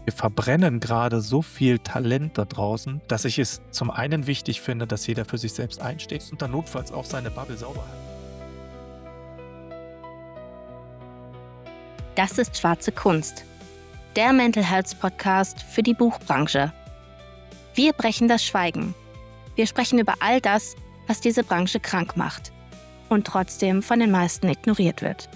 Wir verbrennen gerade so viel Talent da draußen, dass ich es zum einen wichtig finde, dass jeder für sich selbst einsteht und dann notfalls auch seine Bubble sauber hat. Das ist Schwarze Kunst, der Mental Health Podcast für die Buchbranche. Wir brechen das Schweigen. Wir sprechen über all das, was diese Branche krank macht und trotzdem von den meisten ignoriert wird.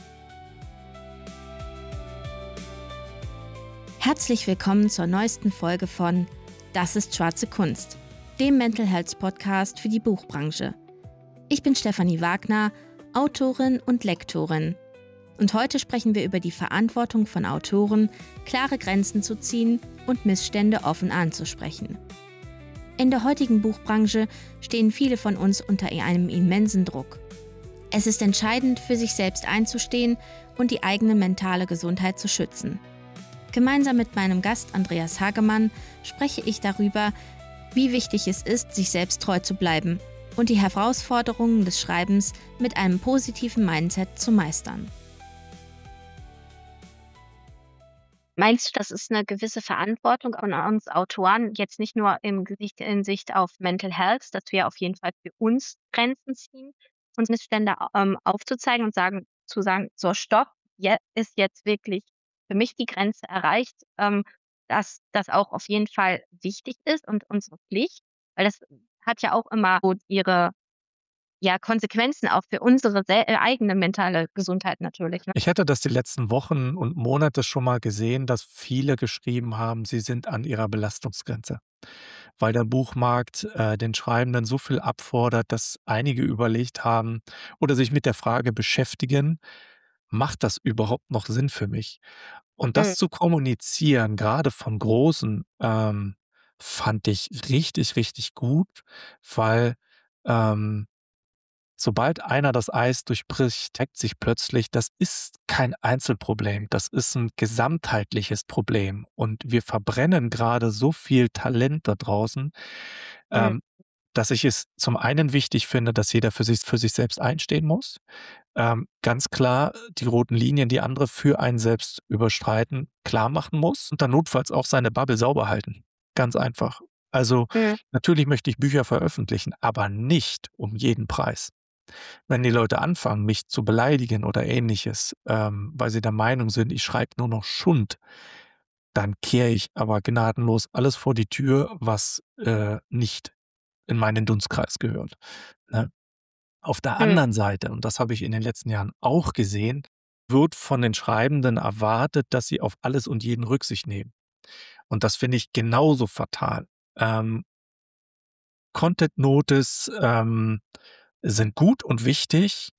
Herzlich willkommen zur neuesten Folge von Das ist Schwarze Kunst, dem Mental Health Podcast für die Buchbranche. Ich bin Stefanie Wagner, Autorin und Lektorin. Und heute sprechen wir über die Verantwortung von Autoren, klare Grenzen zu ziehen und Missstände offen anzusprechen. In der heutigen Buchbranche stehen viele von uns unter einem immensen Druck. Es ist entscheidend, für sich selbst einzustehen und die eigene mentale Gesundheit zu schützen. Gemeinsam mit meinem Gast Andreas Hagemann spreche ich darüber, wie wichtig es ist, sich selbst treu zu bleiben und die Herausforderungen des Schreibens mit einem positiven Mindset zu meistern. Meinst du, das ist eine gewisse Verantwortung an uns Autoren, jetzt nicht nur in Sicht auf Mental Health, dass wir auf jeden Fall für uns Grenzen ziehen, uns Missstände aufzuzeigen und zu sagen, so stopp, ist jetzt wirklich für mich die Grenze erreicht, dass das auch auf jeden Fall wichtig ist und unsere Pflicht, weil das hat ja auch immer so ihre Konsequenzen auch für unsere eigene mentale Gesundheit natürlich, ne? Ich hatte das die letzten Wochen und Monate schon mal gesehen, dass viele geschrieben haben, sie sind an ihrer Belastungsgrenze, weil der Buchmarkt den Schreibenden so viel abfordert, dass einige überlegt haben oder sich mit der Frage beschäftigen, macht das überhaupt noch Sinn für mich? Und Mhm. das zu kommunizieren, gerade von Großen, fand ich richtig, richtig gut, weil ähm, sobald einer das Eis durchbricht, zeigt sich plötzlich, das ist kein Einzelproblem, das ist ein gesamtheitliches Problem. Und wir verbrennen gerade so viel Talent da draußen, Mhm. ähm, dass ich es zum einen wichtig finde, dass jeder für sich selbst einstehen muss. Ganz klar die roten Linien, die andere für einen selbst überschreiten, klar machen muss und dann notfalls auch seine Bubble sauber halten. Ganz einfach. Also, Mhm. natürlich möchte ich Bücher veröffentlichen, aber nicht um jeden Preis. Wenn die Leute anfangen, mich zu beleidigen oder Ähnliches, weil sie der Meinung sind, ich schreibe nur noch Schund, dann kehre ich aber gnadenlos alles vor die Tür, was nicht in meinen Dunstkreis gehört, ne? Auf der Mhm. anderen Seite, und das habe ich in den letzten Jahren auch gesehen, wird von den Schreibenden erwartet, dass sie auf alles und jeden Rücksicht nehmen. Und das finde ich genauso fatal. Ähm, Content Notice sind gut und wichtig,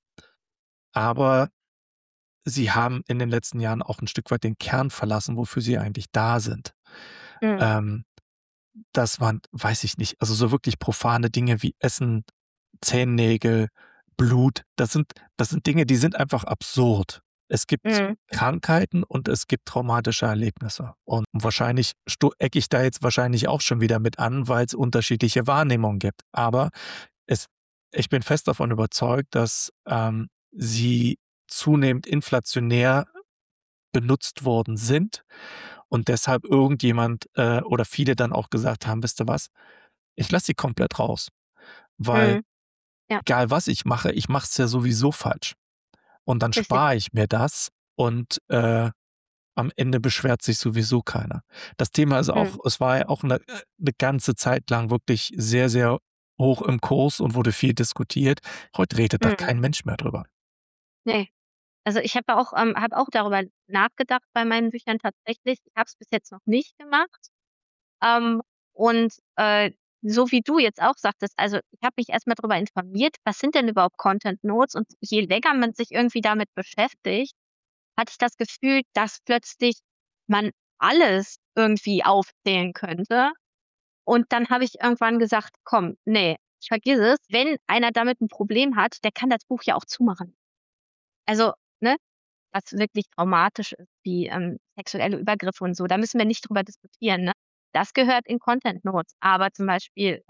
aber sie haben in den letzten Jahren auch ein Stück weit den Kern verlassen, wofür sie eigentlich da sind. Mhm. Ähm, Das waren, weiß ich nicht, also so wirklich profane Dinge wie Essen, Zehennägel, Blut. Das sind Dinge, die sind einfach absurd. Es gibt Mhm. Krankheiten und es gibt traumatische Erlebnisse. Und wahrscheinlich ecke ich da jetzt wahrscheinlich auch schon wieder mit an, weil es unterschiedliche Wahrnehmungen gibt. Aber es ich bin fest davon überzeugt, dass sie zunehmend inflationär benutzt worden sind und deshalb irgendjemand oder viele dann auch gesagt haben: „Wisst ihr was? Ich lasse sie komplett raus, weil Mhm. Ja, egal was ich mache es ja sowieso falsch. Und dann richtig. spare ich mir das und am Ende beschwert sich sowieso keiner.“ Das Thema ist auch Mhm. es war ja auch 'ne ganze Zeit lang wirklich sehr, sehr hoch im Kurs und wurde viel diskutiert. Heute redet da Mhm. kein Mensch mehr drüber. Ne. Also, ich habe auch darüber nachgedacht bei meinen Büchern tatsächlich. Ich habe es bis jetzt noch nicht gemacht. Ähm, und, so wie du jetzt auch sagtest, also, ich habe mich erst mal darüber informiert, was sind denn überhaupt Content Notes? Und je länger man sich irgendwie damit beschäftigt, hatte ich das Gefühl, dass plötzlich man alles irgendwie aufzählen könnte. Und dann habe ich irgendwann gesagt: „Komm, ne, vergiss es. Wenn einer damit 'n Problem hat, der kann das Buch ja auch zumachen.“ Also, ne, was wirklich traumatisch ist, wie, sexuelle Übergriffe und so, da müssen wir nicht drüber diskutieren, ne? Das gehört in Content Notes, aber zum Beispiel,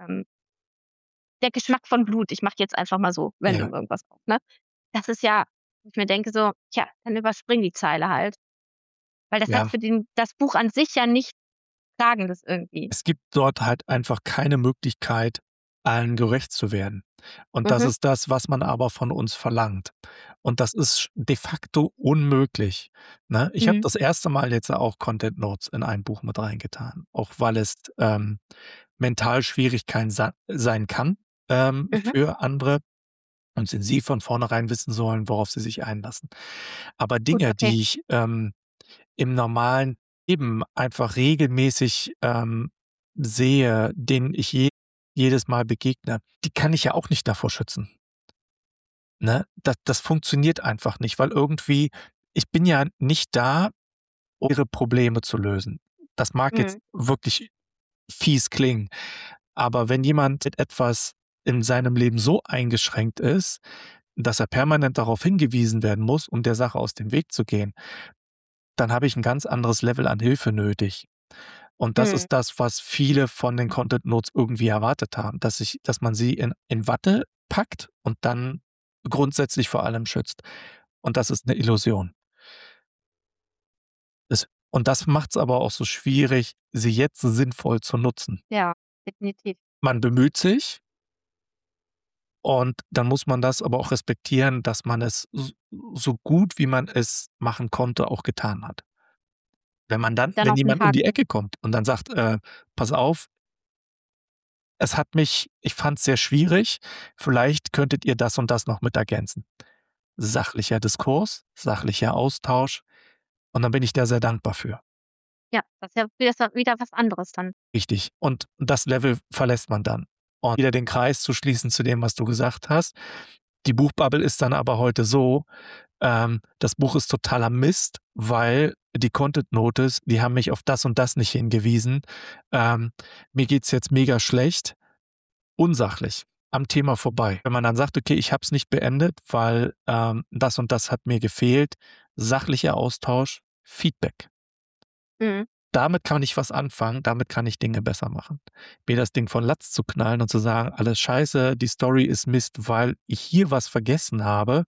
der Geschmack von Blut, ich mache jetzt einfach mal so Ja, random irgendwas auf, ne? Das ist ja, wo ich mir denke so: „Tja, dann überspring die Zeile halt.“ Weil das hat ja. für das Buch an sich ja nicht sagen das irgendwie. Es gibt dort halt einfach keine Möglichkeit, allen gerecht zu werden. Und das Mhm, ist das, was man aber von uns verlangt. Und das ist de facto unmöglich, ne? Ich habe mhm, das erste Mal jetzt auch Content Notes in ein Buch mit reingetan, auch weil es, mental schwierig sein kann, mhm, für andere und sie von vornherein wissen sollen, worauf sie sich einlassen. Aber gut, Dinge, okay. die ich, im normalen Leben einfach regelmäßig, sehe, denen ich jedes Mal begegne, die kann ich ja auch nicht davor schützen, ne? Das funktioniert einfach nicht, weil irgendwie ich bin ja nicht da, um ihre Probleme zu lösen. Das mag jetzt Mhm, wirklich fies klingen, aber wenn jemand mit etwas in seinem Leben so eingeschränkt ist, dass er permanent darauf hingewiesen werden muss, um der Sache aus dem Weg zu gehen, dann habe ich 'n ganz anderes Level an Hilfe nötig. Und das mhm. ist das, was viele von den Content Notes irgendwie erwartet haben, dass man sie in Watte packt und dann grundsätzlich vor allem schützt. Und das ist 'ne Illusion. Und das macht's aber auch so schwierig, sie jetzt sinnvoll zu nutzen. Ja, definitiv. Man bemüht sich und dann muss man das aber auch respektieren, dass man es so gut, wie man es machen konnte, auch getan hat. Dann Wenn noch 'n jemand um die Haken. Ecke kommt und dann sagt: „Pass auf, ich fand's sehr schwierig. Vielleicht könntet ihr das und das noch mit ergänzen.“ Sachlicher Diskurs, sachlicher Austausch und dann bin ich da sehr dankbar für. Ja, das ist ja wieder was anderes dann. Richtig. Und das Level verlässt man dann. Und wieder den Kreis zu schließen zu dem, was du gesagt hast. Die Buchbubble ist dann aber heute so, das Buch ist totaler Mist, weil die Content Notice, die haben mich auf das und das nicht hingewiesen. Mir geht's jetzt mega schlecht. Unsachlich, am Thema vorbei. Wenn man dann sagt: „Okay, ich habe es nicht beendet, weil, das und das hat mir gefehlt“, sachlicher Austausch, Feedback. Mhm, Damit kann ich was anfangen, damit kann ich Dinge besser machen. Mir das Ding von Latz zu knallen und zu sagen: „Alles scheiße, die Story ist Mist, weil ich hier was vergessen habe“,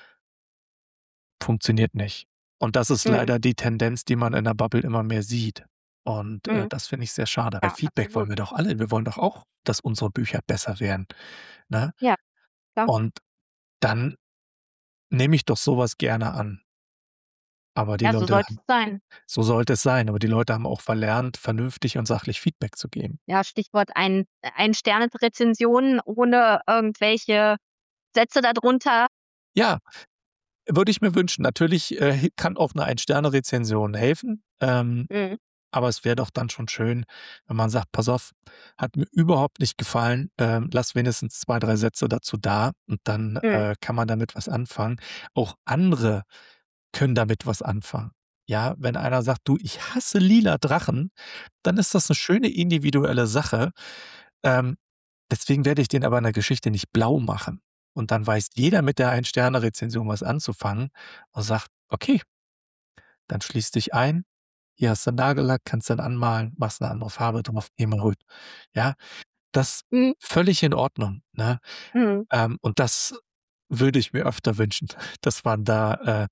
funktioniert nicht. Und das ist mhm, leider die Tendenz, die man in der Bubble immer mehr sieht. Und, mhm. das finde ich sehr schade. Bei Ja, Feedback wollen absolut. wir doch alle. Wir wollen doch auch, dass unsere Bücher besser werden, ne? Ja, klar. Und dann nehme ich doch so was gerne an. Aber die Ja, so Leute sollte haben es sein. so sollte es sein, aber die Leute haben auch verlernt, vernünftig und sachlich Feedback zu geben. Ja, Stichwort Ein-Sterne-Rezensionen ohne irgendwelche Sätze da drunter. Ja, würde ich mir wünschen. Natürlich, kann auch 'ne Ein-Sterne-Rezension helfen, Mhm, aber es wäre doch dann schon schön, wenn man sagt: „Pass auf, hat mir überhaupt nicht gefallen, lass wenigstens 2, 3 Sätze dazu da“ und dann, mhm, kann man damit was anfangen. Auch andere können damit was anfangen. Ja, wenn einer sagt: „Du, ich hasse lila Drachen“, dann ist das 'ne schöne individuelle Sache. Ähm, deswegen werde ich den aber in der Geschichte nicht blau machen. Und dann weiß jeder mit der Ein-Sterne-Rezension was anzufangen und sagt: „Okay, dann schließ dich ein. Hier hast du Nagellack, kannst dann anmalen, machst 'ne andere Farbe drauf, geh mal rüber.“ Ja, das mhm, völlig in Ordnung, ne? mhm. Und das würde ich mir öfter wünschen, dass man da,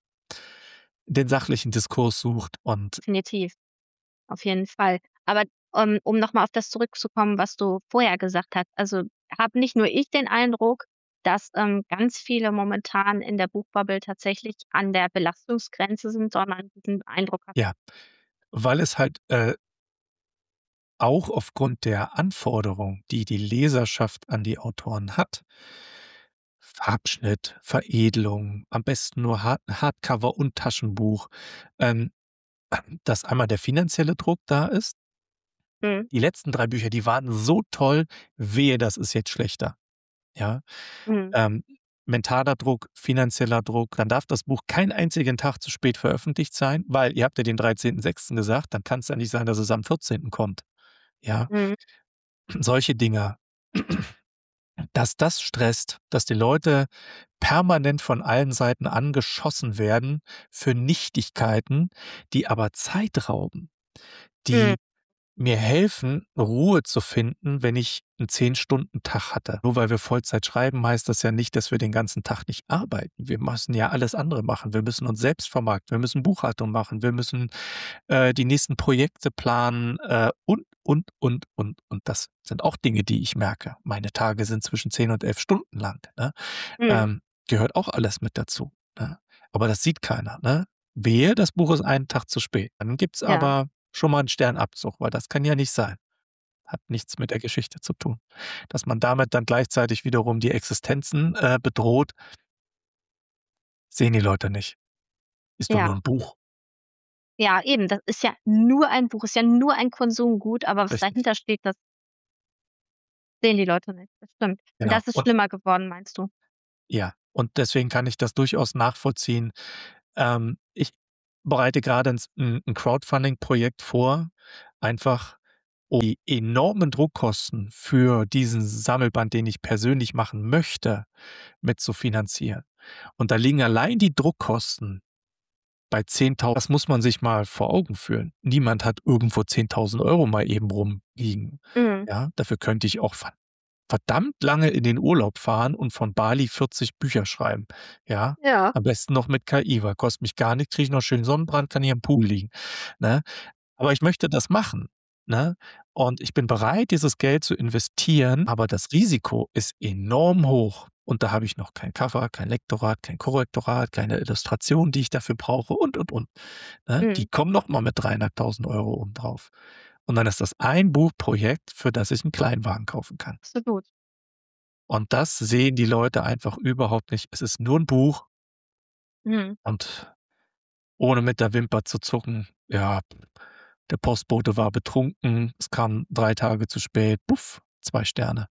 den sachlichen Diskurs sucht und Definitiv, auf jeden Fall. Aber, um noch mal auf das zurückzukommen, was du vorher gesagt hast. Also, habe nicht nur ich den Eindruck, dass, ganz viele momentan in der Buchbubble tatsächlich an der Belastungsgrenze sind, sondern diesen Eindruck habe ja, weil es halt, auch aufgrund der Anforderung, die die Leserschaft an die Autoren hat, Farbschnitt, Veredelung, am besten nur Hardcover und Taschenbuch, ähm, dass einmal der finanzielle Druck da ist. mhm, Die letzten 3 Bücher, die waren so toll, wehe, das ist jetzt schlechter, ja? mhm, Ähm, mentaler Druck, finanzieller Druck, dann darf das Buch keinen einzigen Tag zu spät veröffentlicht sein, weil ihr habt ja den 13.06. gesagt, dann kann's ja nicht sein, dass es am 14. kommt, ja? mhm, Solche Dinge. Dass das stresst, dass die Leute permanent von allen Seiten angeschossen werden für Nichtigkeiten, die aber Zeit rauben, mhm. die mir helfen, Ruhe zu finden, wenn ich 'n 10-Stunden-Tag hatte. Nur weil wir Vollzeit schreiben, heißt das ja nicht, dass wir den ganzen Tag nicht arbeiten. Wir müssen ja alles andere machen. Wir müssen uns selbst vermarkten, wir müssen Buchhaltung machen, wir müssen, die nächsten Projekte planen, und. Das sind auch Dinge, die ich merke. Meine Tage sind zwischen 10 und 11 Stunden lang, ne? Mhm. Ähm, gehört auch alles mit dazu, ne? Aber das sieht keiner, ne? Wehe, das Buch ist einen Tag zu spät. Dann gibt's Ja, aber schon mal 'n Sternabzug, weil das kann ja nicht sein. Hat nichts mit der Geschichte zu tun. Dass man damit dann gleichzeitig wiederum die Existenzen, bedroht, sehen die Leute nicht. Ist doch nur ja. 'n Buch. Ja, eben, das ist ja nur ein Buch, ist ja nur ein Konsumgut, aber was Richtig, dahinter steht, das sehen die Leute nicht. Das stimmt. Und genau. das ist Und schlimmer geworden, meinst du? ja, und deswegen kann ich das durchaus nachvollziehen. Ich bereite grade 'n Crowdfunding-Projekt vor, einfach um die enormen Druckkosten für diesen Sammelband, den ich persönlich machen möchte, mitzufinanzieren. Und da liegen allein die Druckkosten bei 10.000. Das muss man sich mal vor Augen führen. Niemand hat irgendwo 10.000 € mal eben rumliegen. Mhm. Ja, dafür könnte ich auch verdammt lange in den Urlaub fahren und von Bali 40 Bücher schreiben. Ja, Ja. am besten noch mit KI, weil kostet mich gar nichts, kriege ich noch schön Sonnenbrand, kann hier im Pool liegen, ne? Aber ich möchte das machen, ne? Und ich bin bereit, dieses Geld zu investieren, aber das Risiko ist enorm hoch. Und da habe ich noch kein Cover, kein Lektorat, kein Korrektorat, keine Illustration, die ich dafür brauche und, ne? Die Mhm. kommen noch mal mit 3.500 € obendrauf. Und dann ist das ein Buchprojekt, für das ich 'n Kleinwagen kaufen kann. Absolut. Und das sehen die Leute einfach überhaupt nicht. Es ist nur 'n Buch Mhm. und ohne mit der Wimper zu zucken, ja, der Postbote war betrunken, es kam 3 Tage zu spät, puff, 2 Sterne.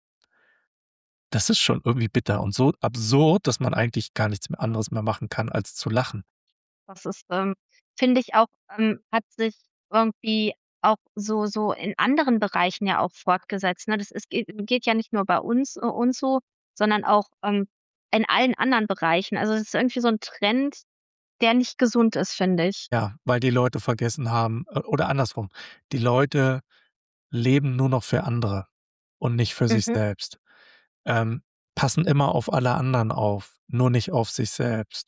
Das ist schon irgendwie bitter und so absurd, dass man eigentlich gar nichts mehr anderes mehr machen kann, als zu lachen. Das ist, finde ich auch, hat sich irgendwie auch so in anderen Bereichen ja auch fortgesetzt, ne? Das ist geht ja nicht nur bei uns so, sondern auch, in allen anderen Bereichen. Also, es ist irgendwie so 'n Trend, der nicht gesund ist, finde ich. Ja, weil die Leute vergessen haben oder andersrum, die Leute leben nur noch für andere und nicht für sich Mhm. selbst. Ähm, passen immer auf alle anderen auf, nur nicht auf sich selbst.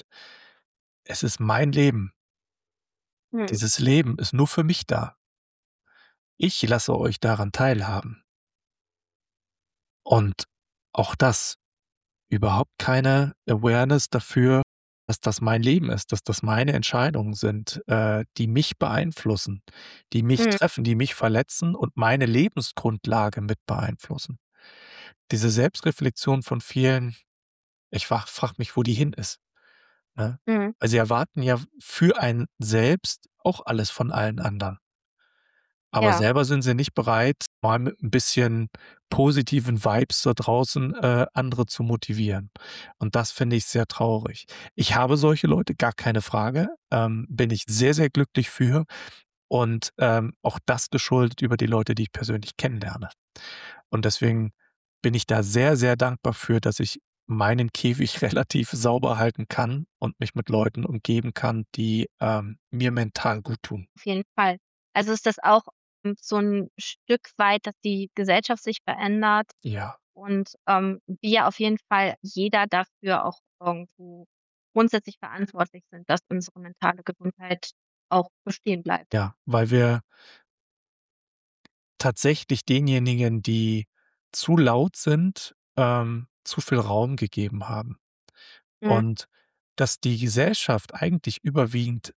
Es ist mein Leben. Mhm. Dieses Leben ist nur für mich da. Ich lasse euch daran teilhaben. Und auch das, überhaupt keine Awareness dafür, dass das mein Leben ist, dass das meine Entscheidungen sind, die mich beeinflussen, die mich Mhm. treffen, die mich verletzen und meine Lebensgrundlage mit beeinflussen. Diese Selbstreflexion von vielen, ich frage mich, wo die hin ist, ne? Mhm. Weil sie erwarten ja für einen selbst auch alles von allen anderen. Aber Ja, selber sind sie nicht bereit, mal mit 'n bisschen positiven Vibes da draußen, andere zu motivieren. Und das finde ich sehr traurig. Ich habe solche Leute, gar keine Frage, bin ich sehr, sehr glücklich für und, auch das geschuldet über die Leute, die ich persönlich kennenlerne. Und deswegen bin ich da sehr, sehr dankbar für, dass ich meinen Käfig relativ sauber halten kann und mich mit Leuten umgeben kann, die, mir mental guttun. auf jeden Fall. Also, ist das auch, so 'n Stück weit, dass die Gesellschaft sich verändert Ja. und, wir auf jeden Fall jeder dafür auch irgendwo grundsätzlich verantwortlich sind, dass unsere mentale Gesundheit auch bestehen bleibt. Ja, weil wir tatsächlich denjenigen, die zu laut sind, zu viel Raum gegeben haben. Mhm. Und dass die Gesellschaft eigentlich überwiegend,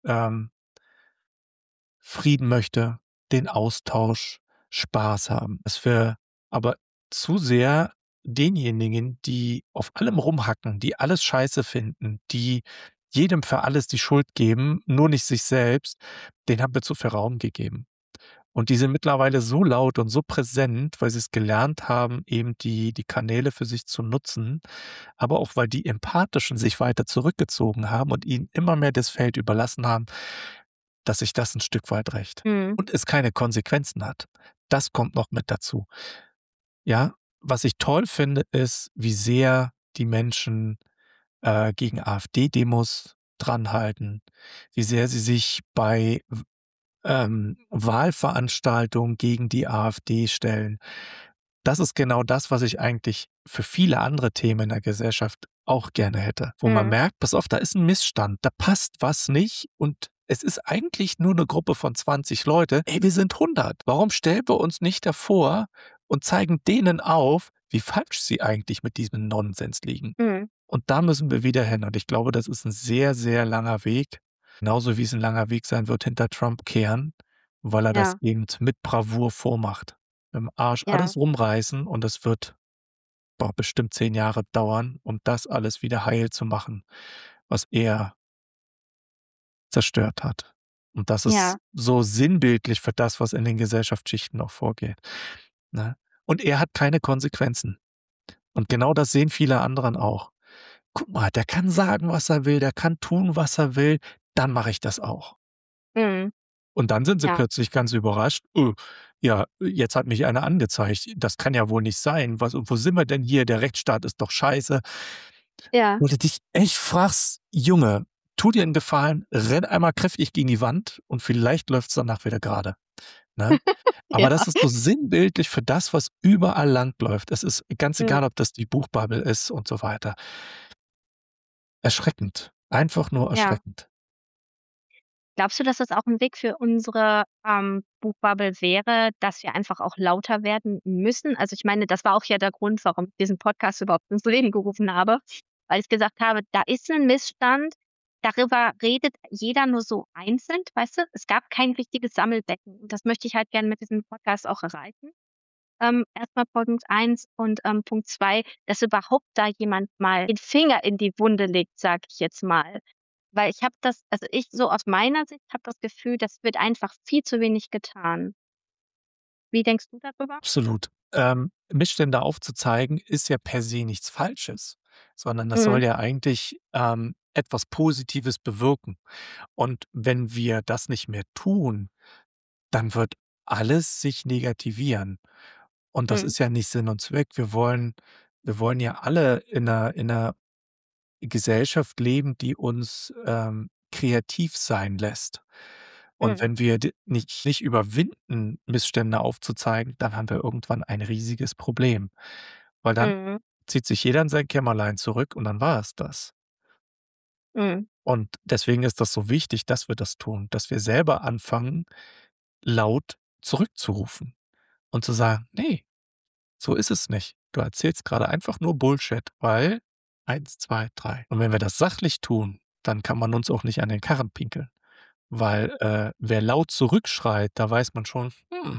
Frieden möchte, den Austausch, Spaß haben. Dass wir aber zu sehr denjenigen, die auf allem rumhacken, die alles scheiße finden, die jedem für alles die Schuld geben, nur nicht sich selbst, denen haben wir zu viel Raum gegeben. Und die sind mittlerweile so laut und so präsent, weil sie es gelernt haben, eben die Kanäle für sich zu nutzen, aber auch, weil die Empathischen sich weiter zurückgezogen haben und ihnen immer mehr das Feld überlassen haben, dass sich das 'n Stück weit rächt Mhm. und es keine Konsequenzen hat. Das kommt noch mit dazu. Ja, was ich toll finde, ist, wie sehr die Menschen, gegen AfD-Demos dranhalten, wie sehr sie sich bei Wahlveranstaltungen gegen die AfD stellen. Das ist genau das, was ich eigentlich für viele andere Themen in der Gesellschaft auch gerne hätte, wo man Mhm. merkt: „Pass auf, da ist 'n Missstand, da passt was nicht und es ist eigentlich nur 'ne Gruppe von 20 Leute. Ey, wir sind 100. Warum stellen wir uns nicht davor und zeigen denen auf, wie falsch sie eigentlich mit diesem Nonsens liegen?“ Mhm. Und da müssen wir wieder hin und ich glaube, das ist 'n sehr, sehr langer Weg, genauso wie es 'n langer Weg sein wird, hinter Trump kehren, weil er das Ja, eben mit Bravour vormacht. Mit'm Arsch ja, alles rumreißen und es wird, bestimmt 10 Jahre dauern, um das alles wieder heil zu machen, was er zerstört hat. Und das ist ja, so sinnbildlich für das, was in den Gesellschaftsschichten noch vorgeht, ne? Und er hat keine Konsequenzen. Und genau das sehen viele anderen auch. Guck mal, der kann sagen, was er will, der kann tun, was er will, dann mache ich das auch. mhm, Und dann sind sie ja, plötzlich ganz überrascht: ja, jetzt hat mich einer angezeigt. Das kann ja wohl nicht sein. Was wo sind wir denn hier? Der Rechtsstaat ist doch scheiße.“ ja, Wo du dich echt fragst: „Junge, tu dir 'n Gefallen, renn einmal kräftig gegen die Wand und vielleicht läuft's danach wieder gerade“, ne? Aber ja, das ist so sinnbildlich für das, was überall lang läuft. Es ist ganz mhm, egal, ob das die Buchbubble ist und so weiter. Erschreckend, einfach nur ja. erschreckend. Glaubst du, dass das auch 'n Weg für unsere, Buchbubble wäre, dass wir einfach auch lauter werden müssen? Also, ich meine, das war auch ja der Grund, warum ich diesen Podcast überhaupt ins Leben gerufen habe, weil ich gesagt habe: „Da ist 'n Missstand, darüber redet jeder nur so einzeln“, weißt du? Es gab kein richtiges Sammelbecken und das möchte ich halt gerne mit diesem Podcast auch erreichen. Erst Punkt 1 und, Punkt 2, dass überhaupt da jemand mal den Finger in die Wunde legt, sage ich jetzt mal. Weil ich habe das also, ich so aus meiner Sicht habe das Gefühl, das wird einfach viel zu wenig getan. Wie denkst du darüber? Absolut. Missstände aufzuzeigen, ist ja per se nichts Falsches, sondern das Mhm, soll ja eigentlich, etwas Positives bewirken. Und wenn wir das nicht mehr tun, dann wird alles sich negativieren. Und das mhm, ist ja nicht Sinn und Zweck. Wir wollen ja alle in 'ner Gesellschaft leben, die uns, kreativ sein lässt. Und mhm, wenn wir nicht überwinden, Missstände aufzuzeigen, dann haben wir irgendwann ein riesiges Problem, weil dann mhm, zieht sich jeder in sein Kämmerlein zurück und dann war es das. mhm, Und deswegen ist das so wichtig, dass wir das tun, dass wir selber anfangen, laut zurückzurufen und zu sagen: „Ne, so ist es nicht. Du erzählst gerade einfach nur Bullshit, weil eins, 2, 3.“ Und wenn wir das sachlich tun, dann kann man uns auch nicht an den Karren pinkeln, weil, wer laut zurückschreit, da weiß man schon,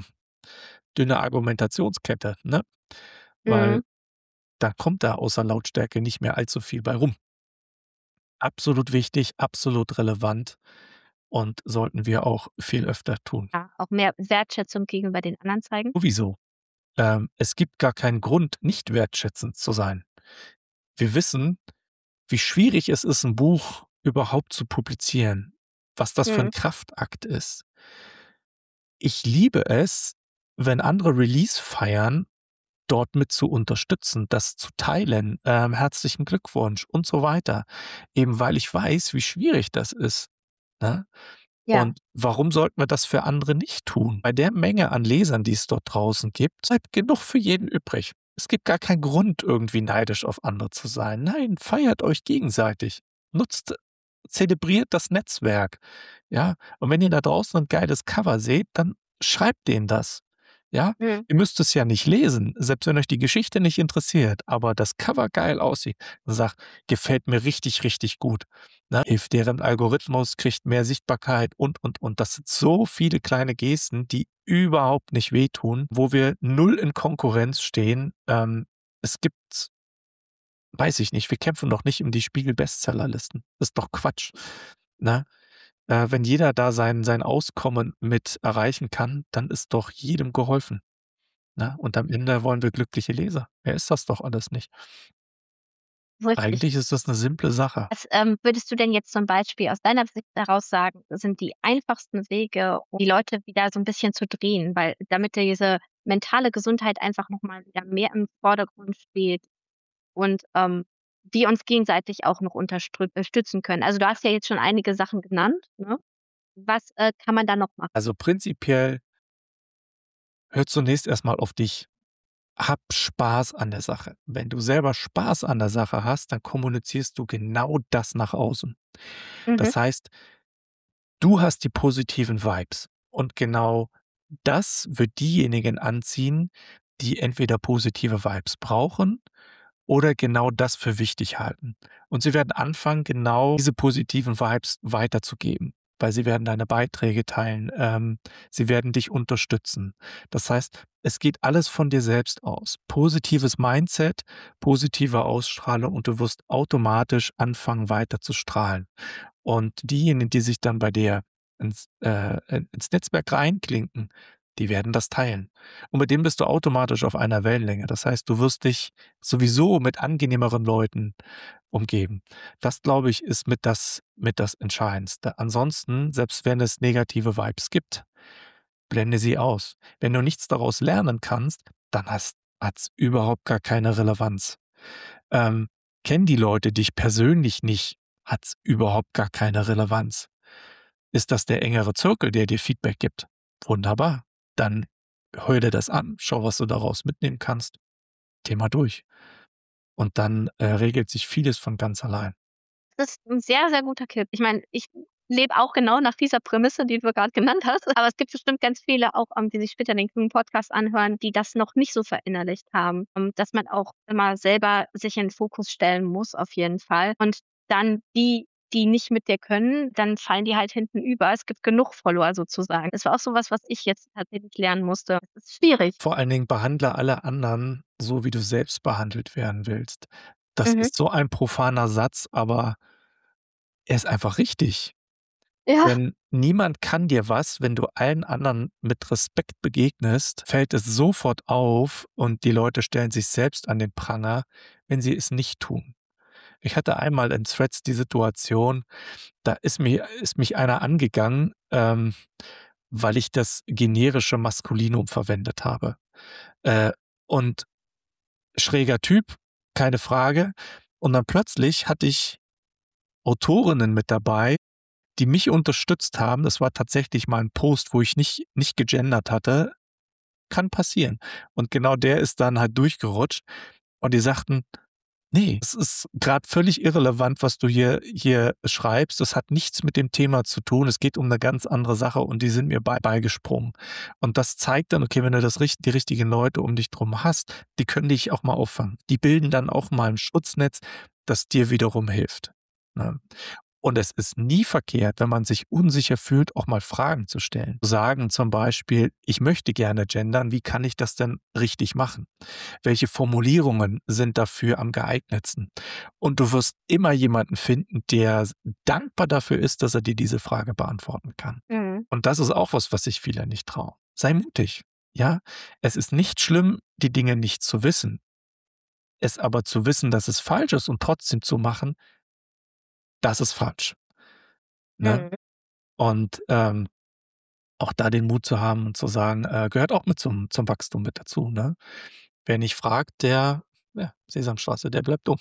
dünne Argumentationskette, ne? Weil mhm. da kommt da außer Lautstärke nicht mehr allzu viel bei rum. Absolut wichtig, absolut relevant und sollten wir auch viel öfter tun. Ja, auch mehr Wertschätzung gegenüber den anderen zeigen. Sowieso. Es gibt gar keinen Grund, nicht wertschätzend zu sein. Wir wissen, wie schwierig es ist, 'n Buch überhaupt zu publizieren, was das für 'n Mhm, Kraftakt ist. Ich liebe es, wenn andere Release feiern, dort mit zu unterstützen, das zu teilen, „Herzlichen Glückwunsch“ und so weiter, eben weil ich weiß, wie schwierig das ist, ne? ja, Und warum sollten wir das für andere nicht tun? Bei der Menge an Lesern, die es dort draußen gibt, bleibt genug für jeden übrig. Es gibt gar keinen Grund, irgendwie neidisch auf andere zu sein. Nein, feiert euch gegenseitig. Nutzt zelebriert das Netzwerk, ja? Und wenn ihr da draußen 'n geiles Cover seht, dann schreibt denen das, ja? mhm, Ihr müsst es ja nicht lesen, selbst wenn euch die Geschichte nicht interessiert, aber das Cover geil aussieht, dann sagt: „Gefällt mir richtig, richtig gut“, ne? Hilft deren Algorithmus, kriegt mehr Sichtbarkeit und. Das sind so viele kleine Gesten, die überhaupt nicht wehtun, wo wir null in Konkurrenz stehen. Es gibt weiß ich nicht, wir kämpfen doch nicht um die Spiegel-Bestsellerlisten. Das ist doch Quatsch, ne? Wenn jeder da sein Auskommen mit erreichen kann, dann ist doch jedem geholfen, ne? Und am Ende wollen wir glückliche Leser. Mehr ist das doch alles nicht. richtig. Eigentlich ist das 'ne simple Sache. Was, würdest du denn jetzt zum Beispiel aus deiner Sicht heraus sagen, sind die einfachsten Wege, um die Leute wieder so 'n bisschen zu drehen, weil damit diese mentale Gesundheit einfach noch mal wieder mehr im Vordergrund steht und, wir uns gegenseitig auch noch stützen können. Also, du hast ja jetzt schon einige Sachen genannt, ne? Was, kann man da noch machen? Also prinzipiell hör zunächst erstmal auf dich. Hab Spaß an der Sache. Wenn du selber Spaß an der Sache hast, dann kommunizierst du genau das nach außen. Mhm, Das heißt, du hast die positiven Vibes und genau das wird diejenigen anziehen, die entweder positive Vibes brauchen oder genau das für wichtig halten. Und sie werden anfangen, genau diese positiven Vibes weiterzugeben, weil sie werden deine Beiträge teilen, sie werden dich unterstützen. Das heißt, es geht alles von dir selbst aus. Positives Mindset, positive Ausstrahlung und du wirst automatisch anfangen, weiter zu strahlen. Und diejenigen, die sich dann bei dir ins Netzwerk reinklinken, die werden das teilen. Und mit denen bist du automatisch auf einer Wellenlänge. Das heißt, du wirst dich sowieso mit angenehmeren Leuten umgeben. Das, glaube ich, ist mit das Entscheidendste. Ansonsten, selbst wenn es negative Vibes gibt, blende sie aus. Wenn du nichts daraus lernen kannst, dann hat's überhaupt gar keine Relevanz. Ähm, Kennen die Leute dich persönlich nicht, hat's überhaupt gar keine Relevanz. Ist das der engere Zirkel, der dir Feedback gibt? Wunderbar. Dann hör dir das an, schau, was du daraus mitnehmen kannst. Thema durch. Und dann regelt sich vieles von ganz allein. das ist 'n sehr, sehr guter Tipp. Ich meine, ich lebe auch genau nach dieser Prämisse, die du grad genannt hast, aber es gibt bestimmt ganz viele auch, die sich später den grünen Podcast anhören, die das noch nicht so verinnerlicht haben, dass man auch immer selber sich in 'n Fokus stellen muss auf jeden Fall und dann die, die nicht mit dir können, dann fallen die halt hinten über. Es gibt genug Follower sozusagen. Das war auch so was, was ich jetzt tatsächlich lernen musste. Das ist schwierig. Vor allen Dingen behandle alle anderen so, wie du selbst behandelt werden willst. Das Mhm. ist so ein profaner Satz, aber er ist einfach richtig. Ja. Denn niemand kann dir was, wenn du allen anderen mit Respekt begegnest, fällt es sofort auf und die Leute stellen sich selbst an den Pranger, wenn sie es nicht tun. Ich hatte einmal in Threads die Situation, da ist mich einer angegangen, weil ich das generische Maskulinum verwendet habe. Äh, und schräger Typ, keine Frage. Und dann plötzlich hatte ich Autorinnen mit dabei, die mich unterstützt haben. Das war tatsächlich mal 'n Post, wo ich nicht gegendert hatte. Kann passieren. Und genau der ist dann halt durchgerutscht und die sagten: „Ne, es ist grad völlig irrelevant, was du hier schreibst. Das hat nichts mit dem Thema zu tun. Es geht um 'ne ganz andere Sache“, und die sind mir beigesprungen. Und das zeigt dann, okay, wenn du die richtigen Leute um dich drum hast, die können dich auch mal auffangen. Die bilden dann auch mal 'n Schutznetz, das dir wiederum hilft, ne? Und es ist nie verkehrt, wenn man sich unsicher fühlt, auch mal Fragen zu stellen. Sagen zum Beispiel: „Ich möchte gerne gendern, wie kann ich das denn richtig machen? Welche Formulierungen sind dafür am geeignetsten?“ Und du wirst immer jemanden finden, der dankbar dafür ist, dass er dir diese Frage beantworten kann. Mhm. Und das ist auch was, was sich viele nicht trauen. Sei mutig, ja? Es ist nicht schlimm, die Dinge nicht zu wissen. Es aber zu wissen, dass es falsch ist und trotzdem zu machen, das ist falsch, ne? Mhm. Und, auch da den Mut zu haben und zu sagen, gehört auch mit zum Wachstum mit dazu, ne? Wer nicht fragt, der ja, Sesamstraße, der bleibt dumm.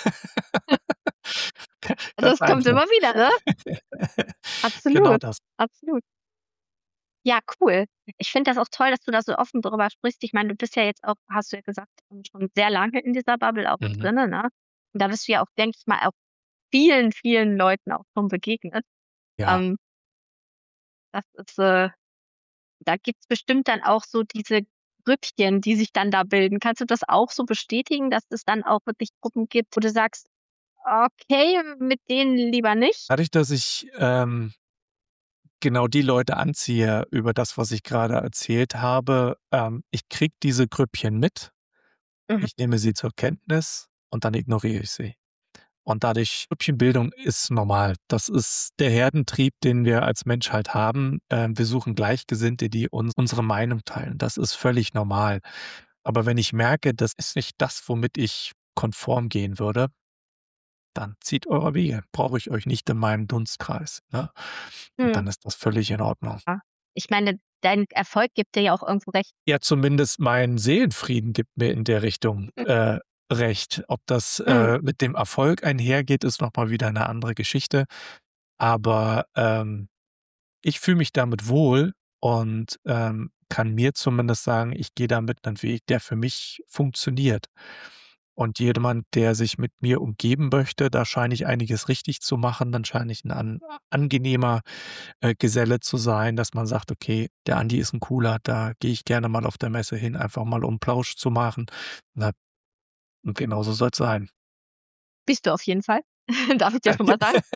Ganz Das kommt einfach. immer wieder, ne? Genau Absolut, das. absolut. Ja, cool. Ich finde das auch toll, dass du da so offen drüber sprichst. Ich meine, du bist ja jetzt auch, hast du ja gesagt, schon sehr lange in dieser Bubble auch Mhm. drinnen, ne? Und da bist du ja auch, denke ich mal, auch vielen, vielen Leuten auch schon begegnet. Ja. Ähm, das ist, da gibt's bestimmt dann auch so diese Grüppchen, die sich dann da bilden. Kannst du das auch so bestätigen, dass es dann auch wirklich Gruppen gibt, wo du sagst: „Okay, mit denen lieber nicht?“ Dadurch, dass ich, genau die Leute anziehe über das, was ich grade erzählt habe, ich kriege diese Grüppchen mit, Mhm, ich nehme sie zur Kenntnis und dann ignoriere ich sie. Und dadurch Grüppchenbildung ist normal. Das ist der Herdentrieb, den wir als Mensch halt haben. Wir suchen Gleichgesinnte, die uns unsere Meinung teilen. Das ist völlig normal. Aber wenn ich merke, das ist nicht das, womit ich konform gehen würde, dann zieht eure Wege. Brauche ich euch nicht in meinem Dunstkreis, ne? Und mhm. dann ist das völlig in Ordnung. Ja. Ich meine, dein Erfolg gibt dir ja auch irgendwo recht. Ja, zumindest mein Seelenfrieden gibt mir in der Richtung, recht. Ob das, Mhm. mit dem Erfolg einhergeht, ist noch mal wieder 'ne andere Geschichte. Aber, ich fühle mich damit wohl und, kann mir zumindest sagen, ich gehe damit einen Weg, der für mich funktioniert. Und jemand, der sich mit mir umgeben möchte, da scheine ich einiges richtig zu machen. Dann scheine ich ein angenehmer, Geselle zu sein, dass man sagt: „Okay, der Andi ist ein Cooler, da gehe ich gerne mal auf der Messe hin, einfach mal um Plausch zu machen." Na, und genauso soll's sein. Bist du auf jeden Fall, darf ich dir schon Danke. mal sagen.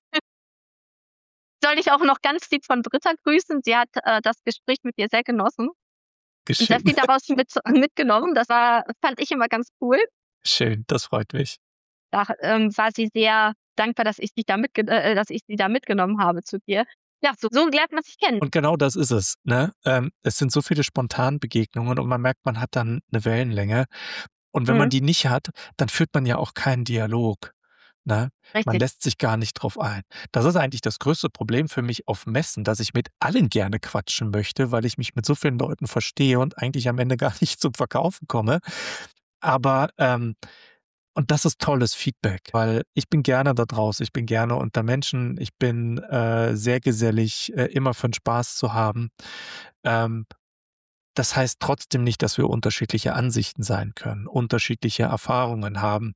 Soll ich auch noch ganz lieb von Britta grüßen. Sie hat, das Gespräch mit dir sehr genossen und sehr Geschehen. viel daraus mitgenommen. Das fand ich immer ganz cool. Schön, das freut mich. Da, war sie sehr dankbar, dass ich sie da mitgenommen habe zu dir. Ja, so lernt man sich kennen. Und genau das ist es, ne? Es sind so viele Spontanbegegnungen und man merkt, man hat dann 'ne Wellenlänge. Und wenn man Mhm, die nicht hat, dann führt man ja auch keinen Dialog, ne? Man richtig. lässt sich gar nicht drauf ein. Das ist eigentlich das größte Problem für mich auf Messen, dass ich mit allen gerne quatschen möchte, weil ich mich mit so vielen Leuten verstehe und eigentlich am Ende gar nicht zum Verkaufen komme. Aber, und das ist tolles Feedback, weil ich bin gerne da draußen, ich bin gerne unter Menschen, ich bin, sehr gesellig, immer für 'n Spaß zu haben. Ähm, Das heißt trotzdem nicht, dass wir unterschiedliche Ansichten sein können, unterschiedliche Erfahrungen haben,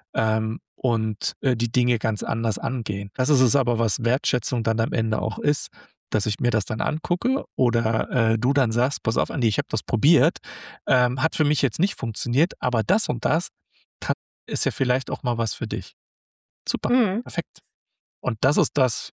und, die Dinge ganz anders angehen. Das ist es aber, was Wertschätzung dann am Ende auch ist, dass ich mir das dann angucke oder, du dann sagst: „Pass auf, Andi, ich habe das probiert, hat für mich jetzt nicht funktioniert, aber das und das kann ist ja vielleicht auch mal was für dich." Super, Mhm. perfekt. Und das ist das,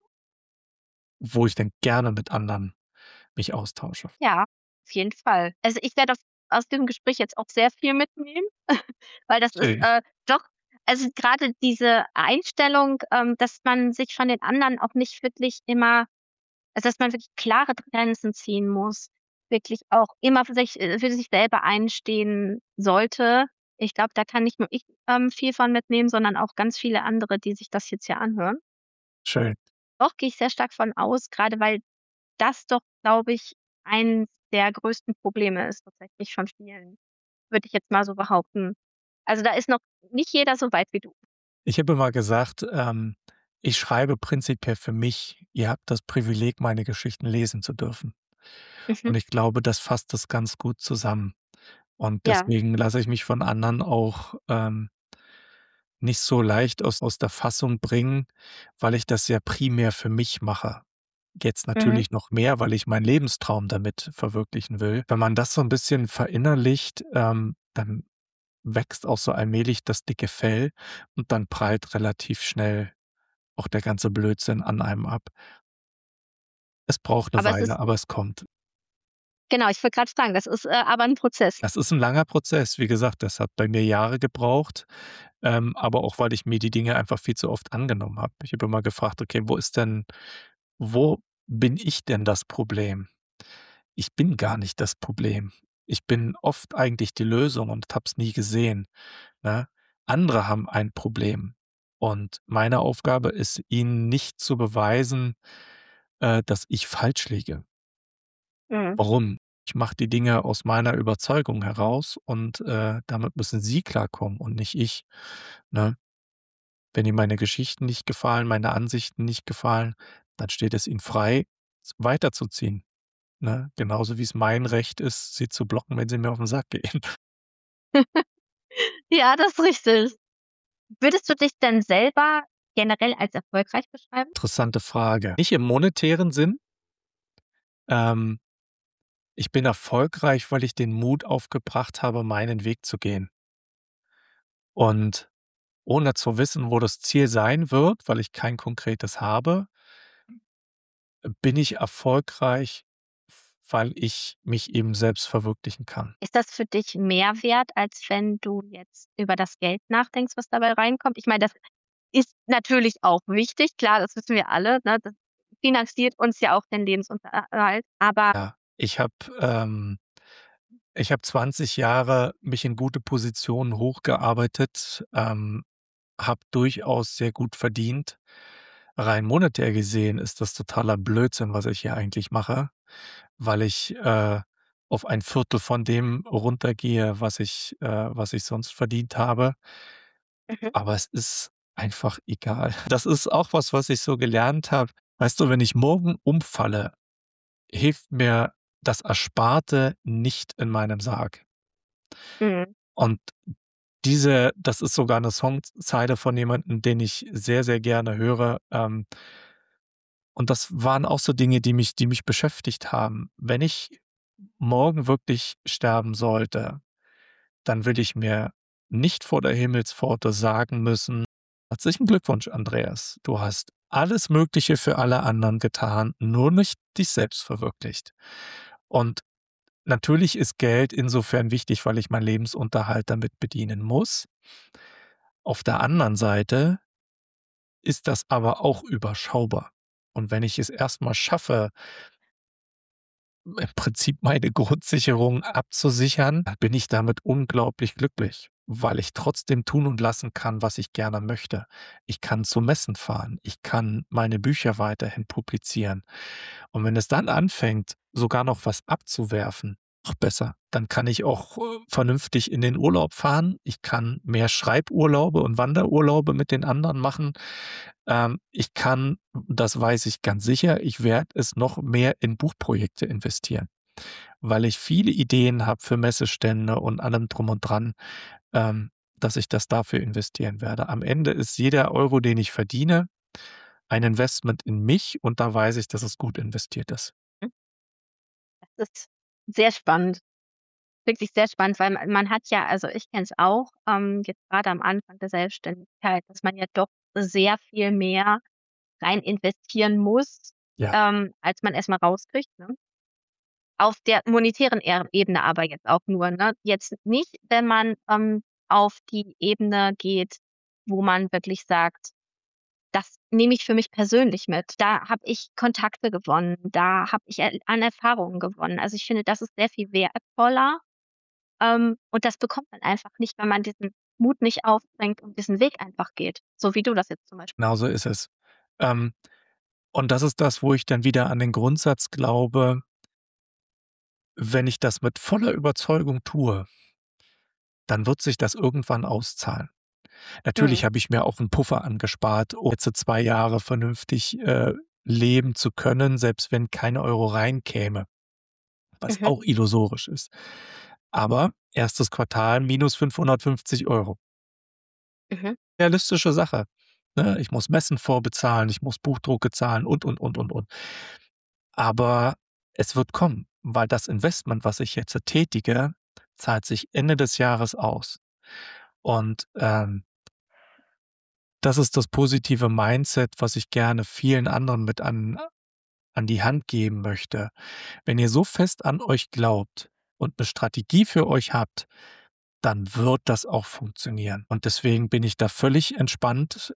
wo ich dann gerne mit anderen mich austausche. Ja, auf jeden Fall. Also, ich werde aus diesem Gespräch jetzt auch sehr viel mitnehmen, weil das ist, Schön. doch also, grade diese Einstellung, dass man sich von den anderen auch nicht wirklich immer also, dass man wirklich klare Grenzen ziehen muss, wirklich auch immer für sich selber einstehen sollte. Ich glaube, da kann nicht nur ich, viel von mitnehmen, sondern auch ganz viele andere, die sich das jetzt hier anhören. Schön. Doch, gehe ich sehr stark von aus, grade weil das doch, glaube ich, eins der größten Probleme ist tatsächlich von vielen, würde ich jetzt mal so behaupten. Also, da ist noch nicht jeder so weit wie du. Ich habe immer gesagt, ich schreibe prinzipiell für mich. Ihr habt das Privileg, meine Geschichten lesen zu dürfen. Mhm. Und ich glaube, das fasst das ganz gut zusammen. Und Ja. deswegen lasse ich mich von anderen auch, nicht so leicht aus der Fassung bringen, weil ich das ja primär für mich mache. Jetzt Mhm. natürlich noch mehr, weil ich meinen Lebenstraum damit verwirklichen will. Wenn man das so 'n bisschen verinnerlicht, dann wächst auch so allmählich das dicke Fell und dann prallt relativ schnell auch der ganze Blödsinn an einem ab. Es braucht 'ne Aber es ist Weile, aber es kommt. genau, ich wollte grad fragen, das ist, aber 'n Prozess. Das ist 'n langer Prozess. Wie gesagt, das hat bei mir Jahre gebraucht, aber auch, weil ich mir die Dinge einfach viel zu oft angenommen habe. Ich habe immer gefragt: „Okay, wo bin ich denn das Problem?" Ich bin gar nicht das Problem. Ich bin oft eigentlich die Lösung und habe es nie gesehen, ne? Andere haben ein Problem und meine Aufgabe ist, ihnen nicht zu beweisen, dass ich falsch liege. Mhm. Warum? Ich mache die Dinge aus meiner Überzeugung heraus und, damit müssen sie klarkommen und nicht ich, ne? Wenn ihnen meine Geschichten nicht gefallen, meine Ansichten nicht gefallen, dann steht es ihnen frei, weiterzuziehen, ne? Genauso wie es mein Recht ist, sie zu blocken, wenn sie mir auf den Sack gehen. Ja, das ist richtig. Würdest du dich denn selber generell als erfolgreich beschreiben? Interessante Frage. Nicht im monetären Sinn. Ähm, Ich bin erfolgreich, weil ich den Mut aufgebracht habe, meinen Weg zu gehen. Und ohne zu wissen, wo das Ziel sein wird, weil ich kein konkretes habe, bin ich erfolgreich, weil ich mich eben selbst verwirklichen kann. Ist das für dich mehr wert, als wenn du jetzt über das Geld nachdenkst, was dabei reinkommt? Ich meine, das ist natürlich auch wichtig, klar, das wissen wir alle, ne? Das finanziert uns ja auch den Lebensunterhalt, aber Ja, ich habe 20 Jahre mich in gute Positionen hochgearbeitet, habe durchaus sehr gut verdient. Rein monetär gesehen ist das totaler Blödsinn, was ich hier eigentlich mache, weil ich, auf ein Viertel von dem runtergehe, was ich sonst verdient habe. mhm, Aber es ist einfach egal. Das ist auch was, was ich so gelernt habe. Weißt du, wenn ich morgen umfalle hilft mir das Ersparte nicht in meinem Sarg. Mhm. Und das ist sogar 'ne Songzeile von jemandem, den ich sehr, sehr gerne höre, und das waren auch so Dinge, die mich beschäftigt haben. Wenn ich morgen wirklich sterben sollte, dann will ich mir nicht vor der Himmelspforte sagen müssen: „Herzlichen Glückwunsch, Andreas. Du hast alles Mögliche für alle anderen getan, nur nicht dich selbst verwirklicht.“ Und natürlich ist Geld insofern wichtig, weil ich meinen Lebensunterhalt damit bedienen muss. Auf der anderen Seite ist das aber auch überschaubar. Und wenn ich es erst mal schaffe, im Prinzip meine Grundsicherung abzusichern, dann bin ich damit unglaublich glücklich, weil ich trotzdem tun und lassen kann, was ich gerne möchte. Ich kann zu Messen fahren, ich kann meine Bücher weiterhin publizieren. Und wenn es dann anfängt, sogar noch was abzuwerfen, noch besser. Dann kann ich auch vernünftig in den Urlaub fahren. Ich kann mehr Schreiburlaube und Wanderurlaube mit den anderen machen. Ich kann, das weiß ich ganz sicher, ich werde es noch mehr in Buchprojekte investieren, weil ich viele Ideen habe für Messestände und allem drum und dran, ähm, dass ich das dafür investieren werde. Am Ende ist jeder Euro, den ich verdiene, ein Investment in mich, und da weiß ich, dass es gut investiert ist. Hm. Das ist sehr spannend, wirklich sehr spannend, weil man hat ja, also, ich kenne es auch, jetzt grade am Anfang der Selbstständigkeit, dass man ja doch sehr viel mehr rein investieren muss, Ja. als man erst mal rauskriegt, ne? Auf der monetären Ebene aber jetzt auch nur, ne? Jetzt nicht, wenn man, auf die Ebene geht, wo man wirklich sagt: „Das nehme ich für mich persönlich mit. Da habe ich Kontakte gewonnen, da habe ich an Erfahrungen gewonnen.“ Also, ich finde, das ist sehr viel wertvoller, und das bekommt man einfach nicht, wenn man diesen Mut nicht aufbringt und diesen Weg einfach geht, so wie du das jetzt zum Beispiel. Genau so ist es. Ähm, und das ist das, wo ich dann wieder an den Grundsatz glaube, wenn ich das mit voller Überzeugung tue, dann wird sich das irgendwann auszahlen. Natürlich Mhm, habe ich mir auch 'n Puffer angespart, um jetzt 2 Jahre vernünftig, leben zu können, selbst wenn kein Euro reinkäme, was mhm, auch illusorisch ist. Aber erstes Quartal minus 550 €. mhm, Realistische Sache, ne? Ich muss Messen vorbezahlen, ich muss Buchdrucke zahlen und. Aber es wird kommen, weil das Investment, was ich jetzt tätige, zahlt sich Ende des Jahres aus. Und, das ist das positive Mindset, was ich gerne vielen anderen mit an die Hand geben möchte. Wenn ihr so fest an euch glaubt und 'ne Strategie für euch habt, dann wird das auch funktionieren. Und deswegen bin ich da völlig entspannt,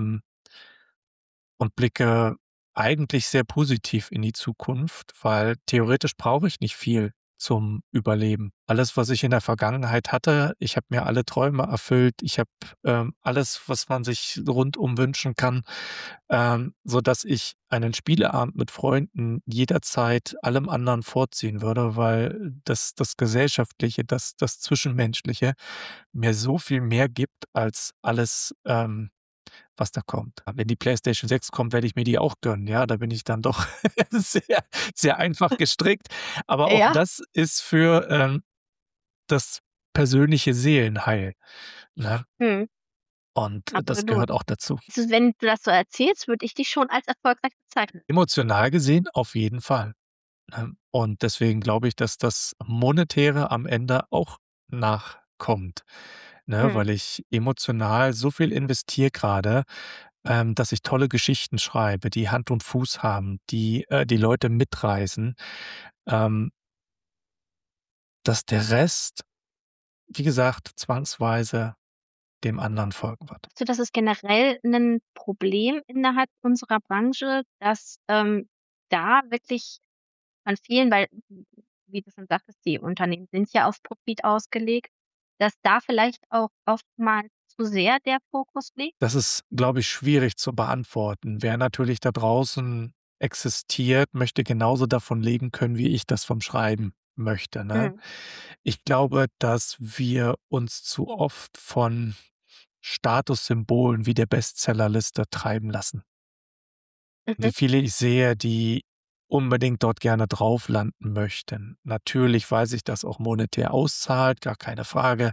und blicke eigentlich sehr positiv in die Zukunft, weil theoretisch brauche ich nicht viel zum Überleben. Alles, was ich in der Vergangenheit hatte, ich habe mir alle Träume erfüllt. Ich habe, alles, was man sich rundum wünschen kann, sodass ich einen Spieleabend mit Freunden jederzeit allem anderen vorziehen würde, weil das Gesellschaftliche, das Zwischenmenschliche mir so viel mehr gibt als alles, was da kommt. Wenn die PlayStation 6 kommt, werde ich mir die auch gönnen, ja? Da bin ich dann doch sehr, sehr einfach gestrickt. Aber auch ja, das ist für, das persönliche Seelenheil, ne? mhm, Und, das absolut. gehört auch dazu. Also, wenn du das so erzählst, würde ich dich schon als erfolgreich bezeichnen. Emotional gesehen auf jeden Fall, ne? Und deswegen glaube ich, dass das Monetäre am Ende auch nachkommt, ne? Mhm, Weil ich emotional so viel investiere grade, dass ich tolle Geschichten schreibe, die Hand und Fuß haben, die Leute mitreißen, ähm, dass der Rest, wie gesagt, zwangsweise dem anderen folgen wird. Glaubst du, das ist generell 'nen Problem innerhalb unserer Branche, dass, da wirklich an vielen, weil, wie du schon sagtest, die Unternehmen sind ja auf Profit ausgelegt, dass da vielleicht auch oftmals zu sehr der Fokus liegt? Das ist, glaube ich, schwierig zu beantworten. Wer natürlich da draußen existiert, möchte genauso davon leben können, wie ich das vom Schreiben möchte, ne? Mhm, Ich glaube, dass wir uns zu oft von Statussymbolen wie der Bestsellerliste treiben lassen. mhm, Wie viele ich sehe, die unbedingt dort gerne drauf landen möchten. Natürlich, weil sich das auch monetär auszahlt, gar keine Frage.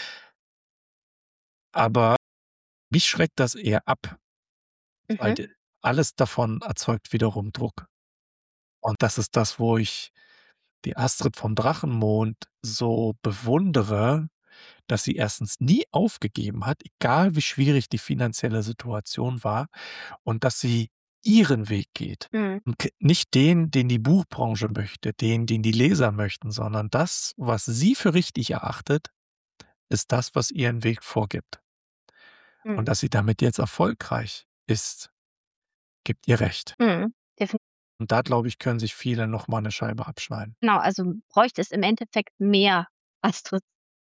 Aber mich schreckt das eher ab, weil Mhm. alles davon erzeugt wiederum Druck. Und das ist das, wo ich die Astrid vom Drachenmond so bewundere, dass sie erstens nie aufgegeben hat, egal wie schwierig die finanzielle Situation war, und dass sie ihren Weg geht. Mhm. Und nicht den, den die Buchbranche möchte, den die Leser möchten, sondern das, was sie für richtig erachtet, ist das, was ihren Weg vorgibt. Und Mhm. dass sie damit jetzt erfolgreich ist, gibt ihr recht. Mhm. Defin Und da, glaube ich, können sich viele noch mal 'ne Scheibe abschneiden. Genau, also bräuchte es im Endeffekt mehr Astrids.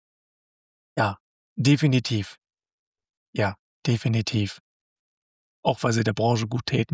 Ja, definitiv. Ja, definitiv. Auch weil sie der Branche gut täten.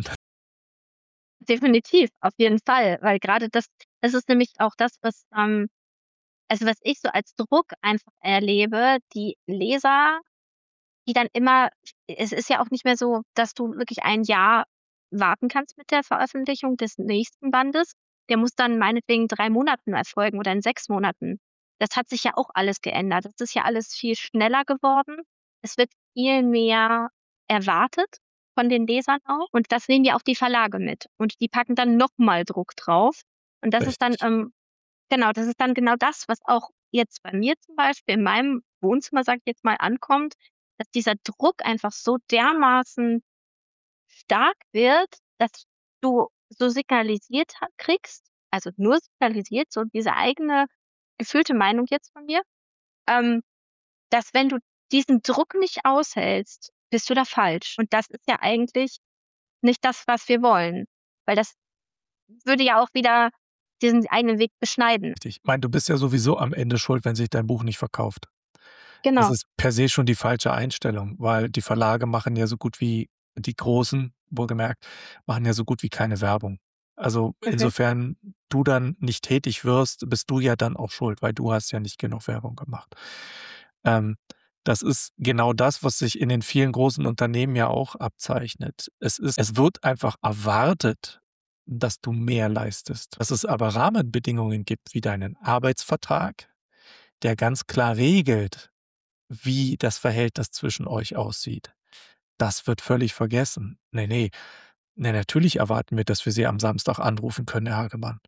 Definitiv, auf jeden Fall, weil grade das ist nämlich auch das, was, also, was ich so als Druck einfach erlebe, die Leser, die dann immer es ist ja auch nicht mehr so, dass du wirklich ein Jahr warten kannst mit der Veröffentlichung des nächsten Bandes. Der muss dann meinetwegen in 3 Monaten erfolgen oder in 6 Monaten. Das hat sich ja auch alles geändert. Das ist ja alles viel schneller geworden. Es wird viel mehr erwartet von den Lesern auch und das nehmen ja auch die Verlage mit und die packen dann noch mal Druck drauf und das ist dann, Richtig, genau, das ist dann genau das, was auch jetzt bei mir zum Beispiel in meinem Wohnzimmer, sage ich jetzt mal, ankommt, dass dieser Druck einfach so dermaßen stark wird, dass du so signalisiert kriegst, also nur signalisiert, so diese eigene gefühlte Meinung jetzt von mir, ähm, dass wenn du diesen Druck nicht aushältst, bist du da falsch. Und das ist ja eigentlich nicht das, was wir wollen, weil das würde ja auch wieder diesen eigenen Weg beschneiden. richtig. Ich meine, du bist ja sowieso am Ende schuld, wenn sich dein Buch nicht verkauft. Das Genau. ist per se schon die falsche Einstellung, weil die Verlage machen ja so gut wie die Großen, wohlgemerkt, machen ja so gut wie keine Werbung. Also, Mhm. insofern du dann nicht tätig wirst, bist du ja dann auch schuld, weil du hast ja nicht genug Werbung gemacht. Ähm, Das ist genau das, was sich in den vielen großen Unternehmen ja auch abzeichnet. Es wird einfach erwartet, dass du mehr leistest. Dass es aber Rahmenbedingungen gibt wie deinen Arbeitsvertrag, der ganz klar regelt, wie das Verhältnis zwischen euch aussieht. Das wird völlig vergessen. Ne, ne. Ne, natürlich erwarten wir, dass wir sie am Samstag anrufen können, Herr Hagemann.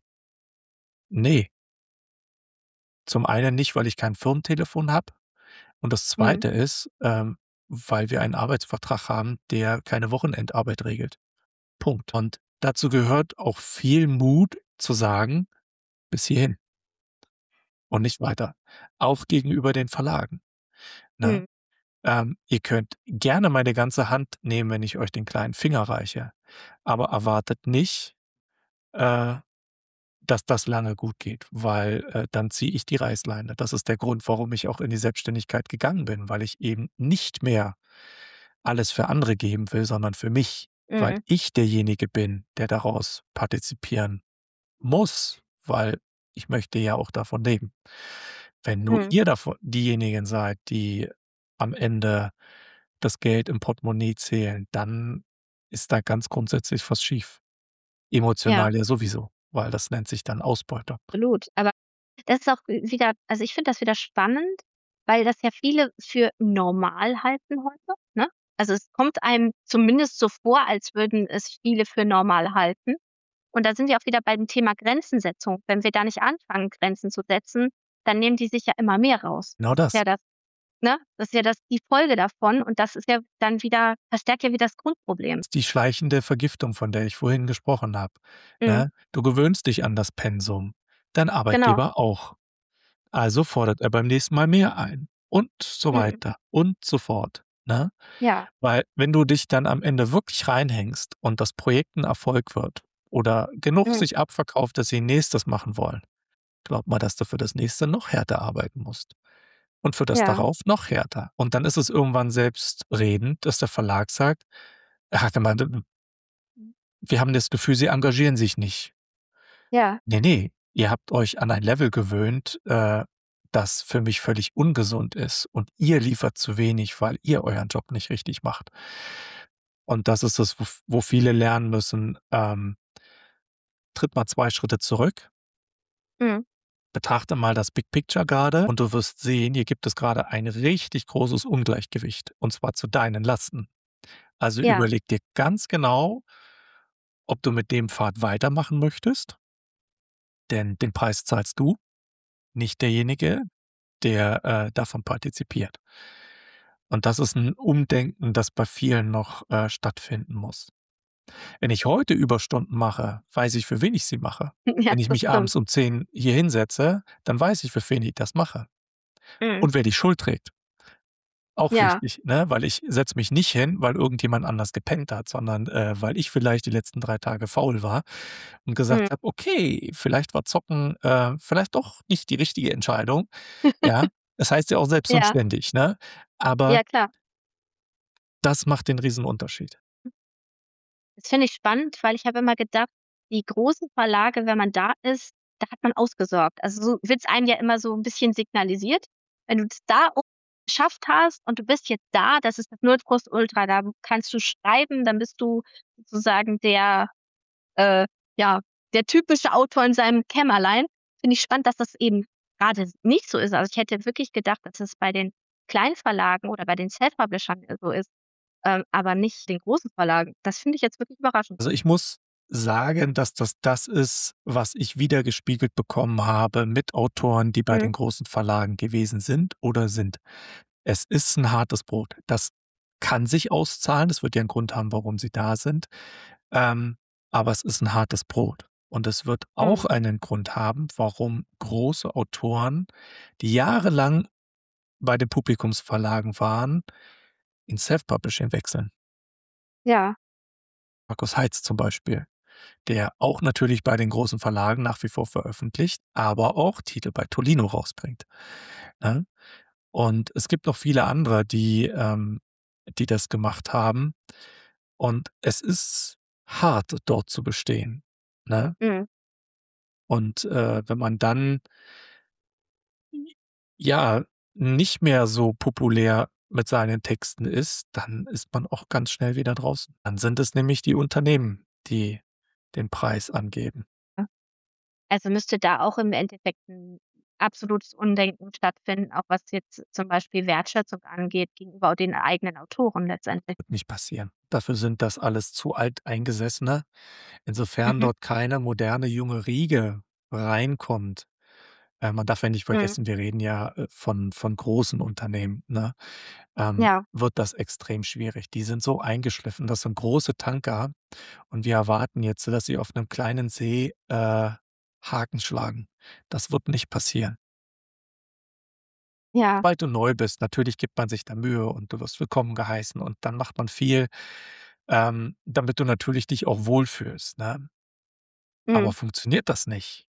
Ne, zum einen nicht, weil ich kein Firmentelefon habe, und das Mhm. Zweite ist, weil wir einen Arbeitsvertrag haben, der keine Wochenendarbeit regelt. Punkt. Und dazu gehört auch viel Mut zu sagen: „Bis hierhin und nicht weiter." Auch gegenüber den Verlagen, ne? Mhm. Ihr könnt gerne meine ganze Hand nehmen, wenn ich euch den kleinen Finger reiche, aber erwartet nicht, äh, dass das lange gut geht, weil, dann ziehe ich die Reißleine. Das ist der Grund, warum ich auch in die Selbstständigkeit gegangen bin, weil ich eben nicht mehr alles für andere geben will, sondern für mich, weil Mhm. ich derjenige bin, der daraus partizipieren muss, weil ich möchte ja auch davon leben. Wenn nur Mhm. ihr davon diejenigen seid, die am Ende das Geld im Portemonnaie zählen, dann ist da ganz grundsätzlich was schief. Ja, Emotional ja sowieso, weil das nennt sich dann Ausbeutung. absolut. Aber das ist auch wieder, also, ich finde das wieder spannend, weil das ja viele für normal halten heute, ne? Also, es kommt einem zumindest so vor, als würden es viele für normal halten. Und da sind wir auch wieder beim Thema Grenzensetzung. Wenn wir da nicht anfangen, Grenzen zu setzen, dann nehmen die sich ja immer mehr raus. Genau Das ist das. ja das, ne? Das ist ja das die Folge davon und das ist ja dann wieder verstärkt ja wieder das Grundproblem. Ist die schleichende Vergiftung, von der ich vorhin gesprochen habe, Mhm, ne? Du gewöhnst dich an das Pensum, dein genau. Arbeitgeber auch. Also fordert er beim nächsten Mal mehr ein und so Mhm, weiter und so fort, ne? ja, Weil wenn du dich dann am Ende wirklich reinhängst und das Projekt 'n Erfolg wird oder genug mhm, sich abverkauft, dass sie 'n nächstes machen wollen, glaub mal, dass du für das nächste noch härter arbeiten musst und für das ja, darauf noch härter. Und dann ist es irgendwann selbstredend, dass der Verlag sagt: „Ach, wir haben das Gefühl, Sie engagieren sich nicht." ja, Ne, ne, ihr habt euch an ein Level gewöhnt, das für mich völlig ungesund ist und ihr liefert zu wenig, weil ihr euren Job nicht richtig macht. Und das ist das, wo viele lernen müssen, tritt mal 2 Schritte zurück, Mhm. betrachte mal das Big Picture grade und du wirst sehen, hier gibt es grade ein richtig großes Ungleichgewicht, und zwar zu deinen Lasten. Also, Ja. überleg dir ganz genau, ob du mit dem Pfad weitermachen möchtest, denn den Preis zahlst du, nicht derjenige, der, davon partizipiert. Und das ist 'n Umdenken, das bei vielen noch, stattfinden muss. Wenn ich heute Überstunden mache, weiß ich, für wen ich sie mache. Ja, Wenn ich das mich stimmt. abends um 10 hier hinsetze, dann weiß ich, für wen ich das mache Mhm. und wer die Schuld trägt. Auch Ja. wichtig, ne, weil ich setze mich nicht hin, weil irgendjemand anders gepennt hat, sondern, weil ich vielleicht die letzten 3 Tage faul war und Mhm. gesagt habe: „Okay, vielleicht war Zocken, vielleicht doch nicht die richtige Entscheidung." Ja, das heißt ja auch selbst und Ja. ständig, ne? Aber Ja, klar. das macht den Riesenunterschied. Das finde ich spannend, weil ich habe immer gedacht, die großen Verlage, wenn man da ist, da hat man ausgesorgt. Also, so wird's einem ja immer so 'n bisschen signalisiert. Wenn du es da oben geschafft hast und du bist jetzt da, das ist das Nonplusultra, da kannst du schreiben, dann bist du sozusagen der, äh, ja, der typische Autor in seinem Kämmerlein. Finde ich spannend, dass das eben grade nicht so ist. Also, ich hätte wirklich gedacht, dass es bei den Kleinverlagen oder bei den Self-Publishern so ist, aber nicht den großen Verlagen. Das finde ich jetzt wirklich überraschend. Also, ich muss sagen, dass das ist, was ich widergespiegelt bekommen habe mit Autoren, die bei Mhm. den großen Verlagen gewesen sind oder sind. Es ist 'n hartes Brot. Das kann sich auszahlen. Es wird ja 'n Grund haben, warum sie da sind. Ähm, aber es ist 'n hartes Brot. Und es wird auch Mhm. einen Grund haben, warum große Autoren, die jahrelang bei den Publikumsverlagen waren, ins Self-Publishing wechseln. Ja. Markus Heitz zum Beispiel, der auch natürlich bei den großen Verlagen nach wie vor veröffentlicht, aber auch Titel bei Tolino rausbringt, ne? Und es gibt noch viele andere, die das gemacht haben. Und es ist hart, dort zu bestehen, ne? Mhm. Und, wenn man dann, ja, nicht mehr so populär mit seinen Texten ist, dann ist man auch ganz schnell wieder draußen. Dann sind es nämlich die Unternehmen, die den Preis angeben. Also, müsste da auch im Endeffekt 'n absolutes Umdenken stattfinden, auch was jetzt zum Beispiel Wertschätzung angeht gegenüber den eigenen Autoren letztendlich. Wird nicht passieren. Dafür sind das alles zu Alteingesessene. Insofern Mhm. dort keine moderne junge Riege reinkommt. Man darf ja nicht Mhm. vergessen, wir reden ja, von großen Unternehmen, ne? Ja. Wird das extrem schwierig. Die sind so eingeschliffen, das sind große Tanker und wir erwarten jetzt, dass sie auf 'nem kleinen See, Haken schlagen. Das wird nicht passieren. Ja. Sobald du neu bist, natürlich gibt man sich da Mühe und du wirst willkommen geheißen und dann macht man viel, damit du natürlich dich auch wohlfühlst, ne? Aber Mhm. funktioniert das nicht,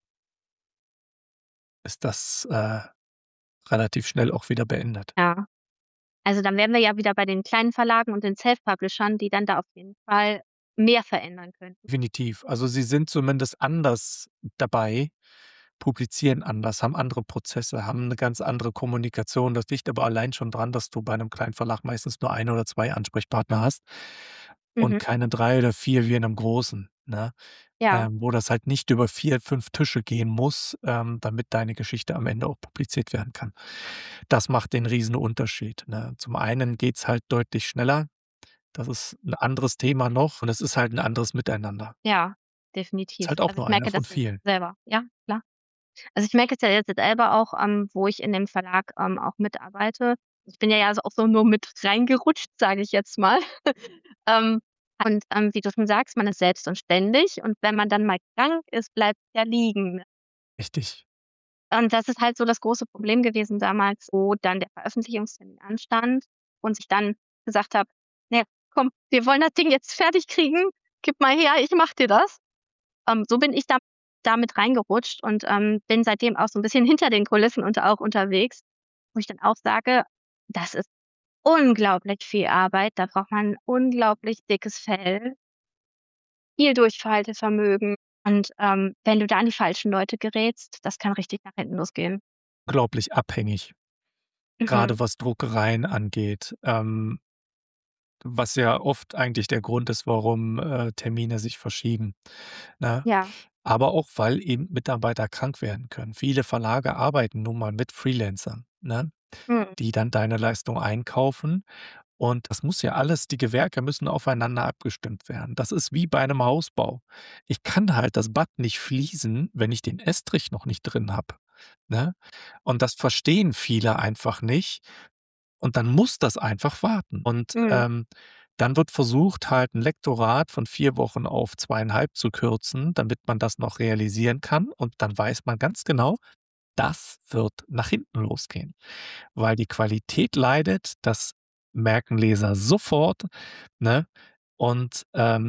ist das, relativ schnell auch wieder beendet. Ja. Also, dann wären wir ja wieder bei den kleinen Verlagen und den Self-Publishern, die dann da auf jeden Fall mehr verändern könnten. Definitiv. Also, sie sind zumindest anders dabei, publizieren anders, haben andere Prozesse, haben 'ne ganz andere Kommunikation. Das liegt aber allein schon dran, dass du bei 'nem kleinen Verlag meistens nur 1 oder 2 Ansprechpartner hast und Mhm. keine 3 oder 4 wie in 'nem großen, ne? Ja. Wo das halt nicht über 4, 5 Tische gehen muss, damit deine Geschichte am Ende auch publiziert werden kann. Das macht den Riesenunterschied, ne? Zum einen geht's halt deutlich schneller. Das ist 'n anderes Thema noch und es ist halt 'n anderes Miteinander. Ja, Ist definitiv. halt auch Also, ich nur einer merke von das ja vielen. selber. Ja, klar. Also, ich merke es ja jetzt selber auch, wo ich in dem Verlag, auch mitarbeite. Ich bin ja auch so nur mit reingerutscht, sage ich jetzt mal. Ähm, und, wie du schon sagst, man ist selbst und ständig und wenn man dann mal krank ist, bleibt ja liegen, ne? Richtig. Und das ist halt so das große Problem gewesen damals, wo dann der Veröffentlichungstermin anstand und ich dann gesagt habe: „Ne, komm, wir wollen das Ding jetzt fertig kriegen. Gib mal her, ich mache dir das.“ So bin ich da mit reingerutscht und, bin seitdem auch so 'n bisschen hinter den Kulissen und auch unterwegs, wo ich dann auch sage, das ist unglaublich viel Arbeit. Da braucht man 'n unglaublich dickes Fell, viel Durchhaltevermögen und, wenn du da an die falschen Leute gerätst, das kann richtig nach hinten losgehen. Unglaublich abhängig, Mhm. grade was Druckereien angeht, was ja oft eigentlich der Grund ist, warum, Termine sich verschieben, ne? Ja. aber auch, weil eben Mitarbeiter krank werden können. Viele Verlage arbeiten nun mal mit Freelancern, ne, Mhm. die dann deine Leistung einkaufen. Und das muss ja alles die Gewerke müssen aufeinander abgestimmt werden. Das ist wie bei einem Hausbau. Ich kann halt das Bad nicht fließen, wenn ich den Estrich noch nicht drin habe, ne? Und das verstehen viele einfach nicht. Und dann muss das einfach warten. Und, Mhm. dann wird versucht, halt 'n Lektorat von 4 Wochen auf 2,5 zu kürzen, damit man das noch realisieren kann. Und dann weiß man ganz genau, das wird nach hinten losgehen, weil die Qualität leidet, das merken Leser sofort, ne? Und,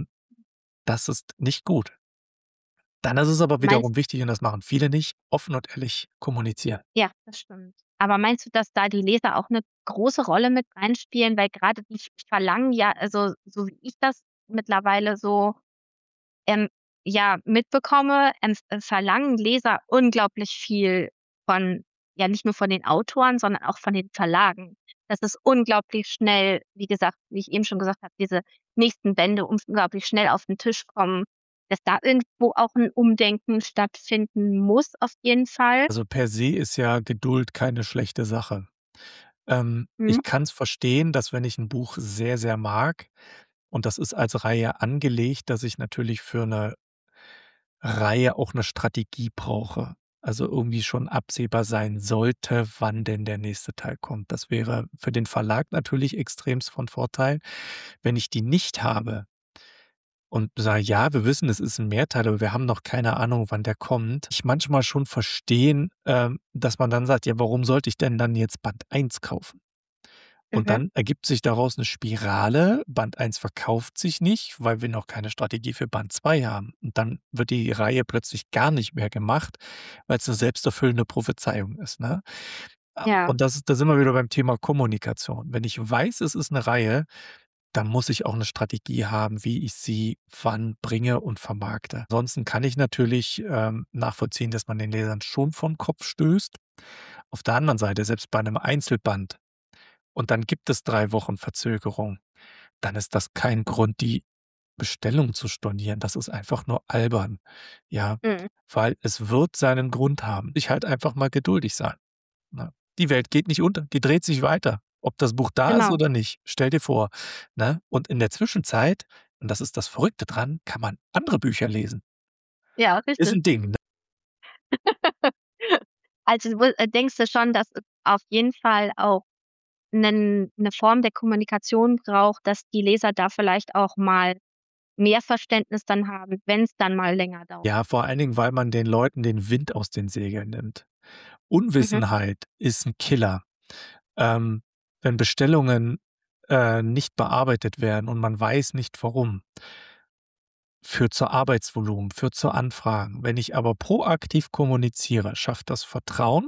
das ist nicht gut. Dann ist es aber Meinst wiederum wichtig, und das machen viele nicht, offen und ehrlich kommunizieren. Ja, das stimmt. Aber meinst du, dass da die Leser auch 'ne große Rolle mit reinspielen? Weil grade die verlangen ja, also, so wie ich das mittlerweile so, ähm, ja, mitbekomme, verlangen Leser unglaublich viel von, ja, nicht nur von den Autoren, sondern auch von den Verlagen. Dass es unglaublich schnell, wie gesagt, wie ich eben schon gesagt habe, diese nächsten Bände unglaublich schnell auf 'n Tisch kommen, dass da irgendwo auch 'n Umdenken stattfinden muss auf jeden Fall. Also, per se ist ja Geduld keine schlechte Sache. Mhm, Ich kann's verstehen, dass wenn ich 'n Buch sehr, sehr mag und das ist als Reihe angelegt, dass ich natürlich für 'ne Reihe auch 'ne Strategie brauche. Also, irgendwie schon absehbar sein sollte, wann denn der nächste Teil kommt. Das wäre für den Verlag natürlich extremst von Vorteil. Wenn ich die nicht habe und sage: „Ja, wir wissen, es ist 'n Mehrteil, aber wir haben noch keine Ahnung, wann der kommt." Ich manchmal schon verstehen, dass man dann sagt: „Ja, warum sollte ich denn dann jetzt Band 1 kaufen?" Und mhm, dann ergibt sich daraus 'ne Spirale. Band 1 verkauft sich nicht, weil wir noch keine Strategie für Band 2 haben. Und dann wird die Reihe plötzlich gar nicht mehr gemacht, weil's 'ne selbsterfüllende Prophezeiung ist, ne? ja, Und da sind wir wieder beim Thema Kommunikation. Wenn ich weiß, es ist 'ne Reihe, dann muss ich auch 'ne Strategie haben, wie ich sie wann bringe und vermarkte. Ansonsten kann ich natürlich, nachvollziehen, dass man den Lesern schon vor 'n Kopf stößt. Auf der anderen Seite, selbst bei 'nem Einzelband und dann gibt es 3 Wochen Verzögerung, dann ist das kein Grund, die Bestellung zu stornieren. Das ist einfach nur albern, ja, mhm, weil es wird seinen Grund haben. Ich halt einfach mal geduldig sein, ne? Die Welt geht nicht unter, die dreht sich weiter, ob das Buch da ist genau. oder nicht. Stell dir vor, ne? Und in der Zwischenzeit, und das ist das Verrückte dran, kann man andere Bücher lesen. Ja, Ist richtig. 'n Ding, ne? Also, denkst du schon, dass es auf jeden Fall auch 'ne Form der Kommunikation braucht, dass die Leser da vielleicht auch mal mehr Verständnis dann haben, wenn's dann mal länger dauert? Ja, vor allen Dingen, weil man den Leuten den Wind aus den Segeln nimmt. Mhm, Unwissenheit ist 'n Killer. Ähm, wenn Bestellungen, nicht bearbeitet werden und man weiß nicht warum, führt zu Arbeitsvolumen, führt zu Anfragen. Wenn ich aber proaktiv kommuniziere, schafft das Vertrauen,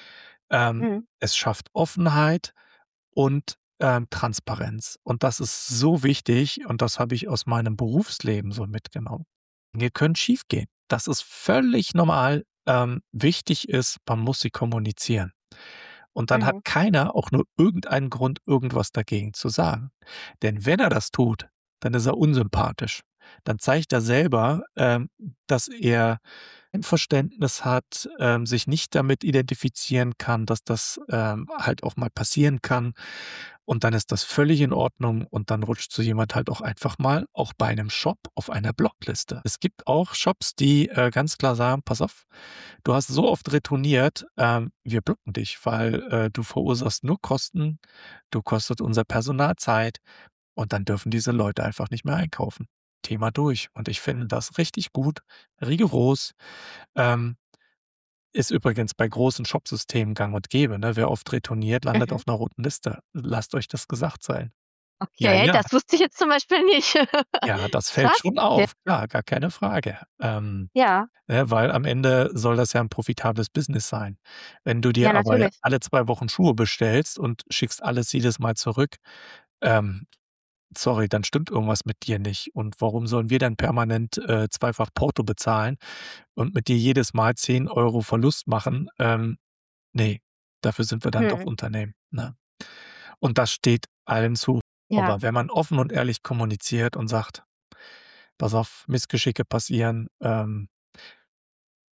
mhm, es schafft Offenheit und, Transparenz. Und das ist so wichtig und das habe ich aus meinem Berufsleben so mitgenommen. Dinge können schiefgehen. Das ist völlig normal. Wichtig ist, man muss sie kommunizieren. Und dann hat mhm, keiner auch nur irgendeinen Grund, irgendwas dagegen zu sagen. Denn wenn er das tut, dann ist er unsympathisch. Dann zeigt er selber, dass er ein Verständnis hat, sich nicht damit identifizieren kann, dass das, halt auch mal passieren kann. Und dann ist das völlig in Ordnung und dann rutscht so jemand halt auch einfach mal auch bei einem Shop auf einer Blockliste. Es gibt auch Shops, die, ganz klar sagen: „Pass auf, du hast so oft retourniert, wir blocken dich, weil, du verursachst nur Kosten, du kostet unser Personal Zeit." Und dann dürfen diese Leute einfach nicht mehr einkaufen. Thema durch. Und ich finde das richtig gut, rigoros. Ähm, ist übrigens bei großen Shopsystemen gang und gäbe, ne? Wer oft retourniert, landet mhm. auf 'ner roten Liste. Lasst euch das gesagt sein. Ja, Okay, ja, das wusste ich jetzt zum Beispiel nicht. ja, das fällt Krass, schon okay. auf, klar, gar keine Frage. Ja, Ne, weil am Ende soll das ja 'n profitables Business sein. Wenn du ja, dir aber natürlich. alle 2 Wochen Schuhe bestellst und schickst alles jedes Mal zurück, ähm, sorry, dann stimmt irgendwas mit dir nicht. Und warum sollen wir dann permanent, zweifach Porto bezahlen und mit dir jedes Mal 10 € Verlust machen? Ne, dafür sind wir dann doch Mhm, Unternehmen, ne? Und das steht allen zu. ja, Aber wenn man offen und ehrlich kommuniziert und sagt: „Pass auf, Missgeschicke passieren,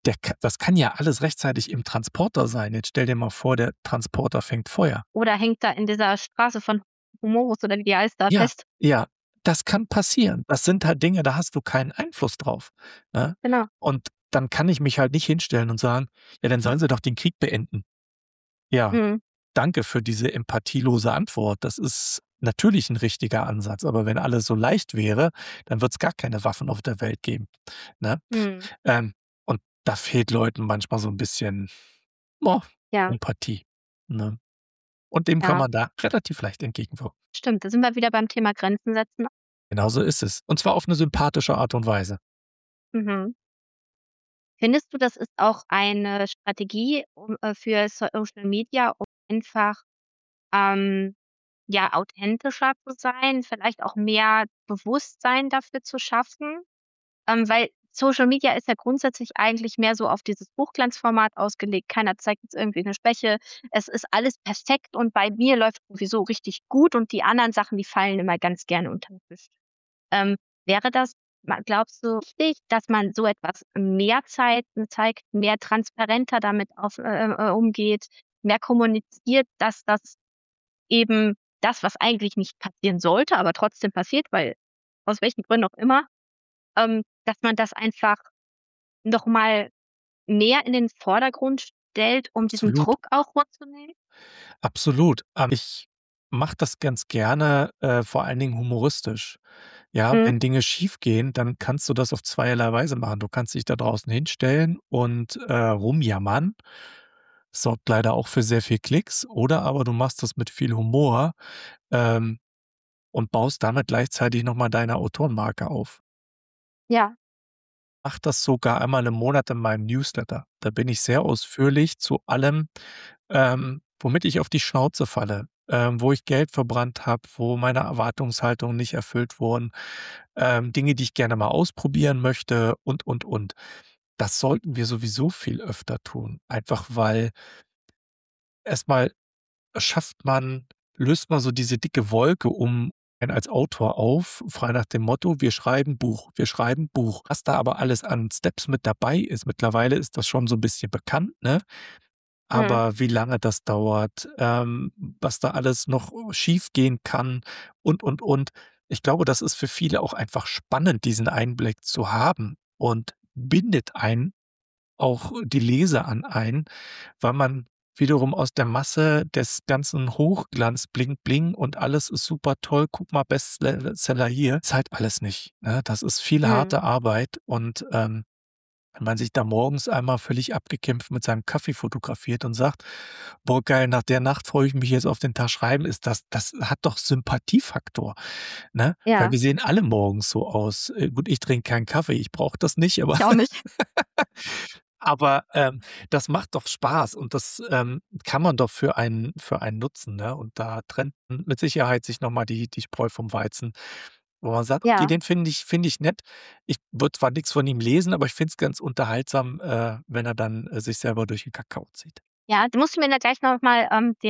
das kann ja alles rechtzeitig im Transporter sein. Jetzt stell dir mal vor, der Transporter fängt Feuer. Oder hängt da in dieser Straße von Humorus oder wie die heißt, da Ja, fest. ja, das kann passieren. Das sind halt Dinge, da hast du keinen Einfluss drauf, ne? Genau. Und dann kann ich mich halt nicht hinstellen und sagen: „Ja, dann sollen sie doch den Krieg beenden." Ja, Mhm. danke für diese empathielose Antwort. Das ist natürlich 'n richtiger Ansatz, aber wenn alles so leicht wäre, dann wird's gar keine Waffen auf der Welt geben, ne? Mhm. Und da fehlt Leuten manchmal so 'n bisschen, boah, Ja, Empathie, ne? Und dem kann ja, man da relativ leicht entgegenwirken. stimmt. Da sind wir wieder beim Thema Grenzen setzen. Genauso ist es. Und zwar auf 'ne sympathische Art und Weise. Mhm. Findest du, das ist auch eine Strategie, für Social Media, um einfach, ähm, ja, authentischer zu sein, vielleicht auch mehr Bewusstsein dafür zu schaffen? Weil Social Media ist ja grundsätzlich eigentlich mehr so auf dieses Hochglanzformat ausgelegt. Keiner zeigt jetzt irgendwie 'ne Schwäche. Es ist alles perfekt und bei mir läuft sowieso richtig gut und die anderen Sachen, die fallen immer ganz gerne unter 'n Tisch. Wäre das glaubst du wichtig, dass man so etwas mehr zeigt, mehr transparenter damit umgeht, mehr kommuniziert, dass das eben das, was eigentlich nicht passieren sollte, aber trotzdem passiert, weil aus welchen Gründen auch immer, dass man das einfach noch mal mehr in den Vordergrund stellt, um diesen Absolut. Druck auch runterzunehmen? Absolut. Ich mache das ganz gerne, vor allen Dingen humoristisch. Ja, Mhm. wenn Dinge schiefgehen, dann kannst du das auf zweierlei Weise machen. Du kannst dich da draußen hinstellen und, rumjammern. Sorgt leider auch für sehr viel Klicks. Oder aber du machst das mit viel Humor, ähm, und baust damit gleichzeitig noch mal deine Autorenmarke auf. Ja, Mache das sogar einmal im Monat in meinem Newsletter. Da bin ich sehr ausführlich zu allem, womit ich auf die Schnauze falle, wo ich Geld verbrannt habe, wo meine Erwartungshaltungen nicht erfüllt wurden, Dinge, die ich gerne mal ausprobieren möchte und. Das sollten wir sowieso viel öfter tun, einfach weil erstmal schafft man löst man so diese dicke Wolke um einen als Autor auf, frei nach dem Motto: „Wir schreiben Buch, wir schreiben Buch." Was da aber alles an Steps mit dabei ist, mittlerweile ist das schon so 'n bisschen bekannt, ne? mhm, Aber wie lange das dauert, was da alles noch schiefgehen kann und. Ich glaube, das ist für viele auch einfach spannend, diesen Einblick zu haben und bindet einen, auch die Leser an ein, weil man wiederum aus der Masse des ganzen Hochglanz Bling Bling und alles ist super toll, guck mal, Bestseller hier, ist halt alles nicht, ne? Das ist viel mhm. harte Arbeit und, wenn man sich da morgens einmal völlig abgekämpft mit seinem Kaffee fotografiert und sagt: „Boah, geil, nach der Nacht freue ich mich jetzt auf den Tag Schreiben", ist das hat doch Sympathiefaktor, ne? Weil Ja, wir sehen alle morgens so aus. Gut, ich trinke keinen Kaffee, ich brauche das nicht, aber ich auch nicht. aber, das macht doch Spaß und das, kann man doch für einen nutzen, ne? Und da trennt mit Sicherheit sich noch mal die Spreu vom Weizen, wo man sagt: „Okay, Ja. den finde ich nett." Ich würde zwar nix von ihm lesen, aber ich finde es ganz unterhaltsam, wenn er dann, sich selber durch den Kakao zieht. Ja, du musst mir da gleich noch mal,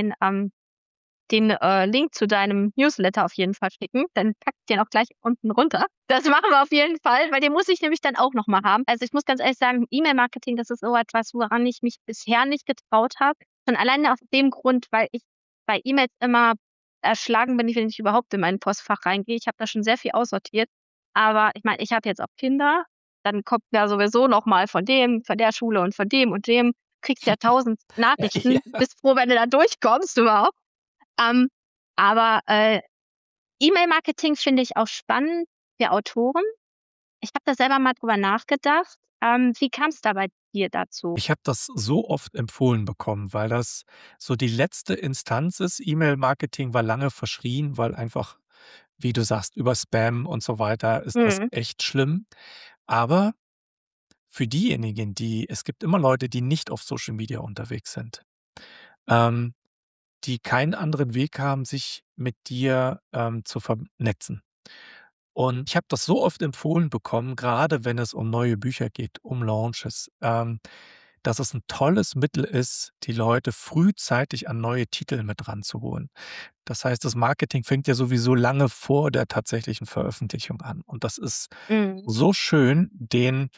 den Link zu deinem Newsletter auf jeden Fall schicken. Dann packe ich den auch gleich unten runter. Das machen wir auf jeden Fall, weil den muss ich nämlich dann auch noch mal haben. Also, ich muss ganz ehrlich sagen, E-Mail-Marketing, das ist so etwas, woran ich mich bisher nicht getraut habe. Schon alleine aus dem Grund, weil ich bei E-Mails immer erschlagen bin, wenn ich überhaupt in mein Postfach reingehe. Ich habe da schon sehr viel aussortiert. Aber ich meine, ich habe jetzt auch Kinder, dann kommt ja sowieso noch mal von dem, von der Schule und von dem und dem. Kriegst ja 1000 Nachrichten, Ja. bist froh, wenn du da durchkommst überhaupt. Ähm, aber, E-Mail-Marketing finde ich auch spannend für Autoren. Ich habe da selber mal drüber nachgedacht. Wie kam's da bei dir dazu? Ich habe das so oft empfohlen bekommen, weil das so die letzte Instanz ist. E-Mail-Marketing war lange verschrien, weil einfach, wie du sagst, über Spam und so weiter ist das Mhm, echt schlimm. Aber für diejenigen, die es gibt immer Leute, die nicht auf Social Media unterwegs sind, ähm, die keinen anderen Weg haben, sich mit dir, zu vernetzen. Und ich habe das so oft empfohlen bekommen, gerade wenn es um neue Bücher geht, um Launches, dass es ein tolles Mittel ist, die Leute frühzeitig an neue Titel mit ranzuholen. Das heißt, das Marketing fängt ja sowieso lange vor der tatsächlichen Veröffentlichung an. Und das ist mhm, so schön, den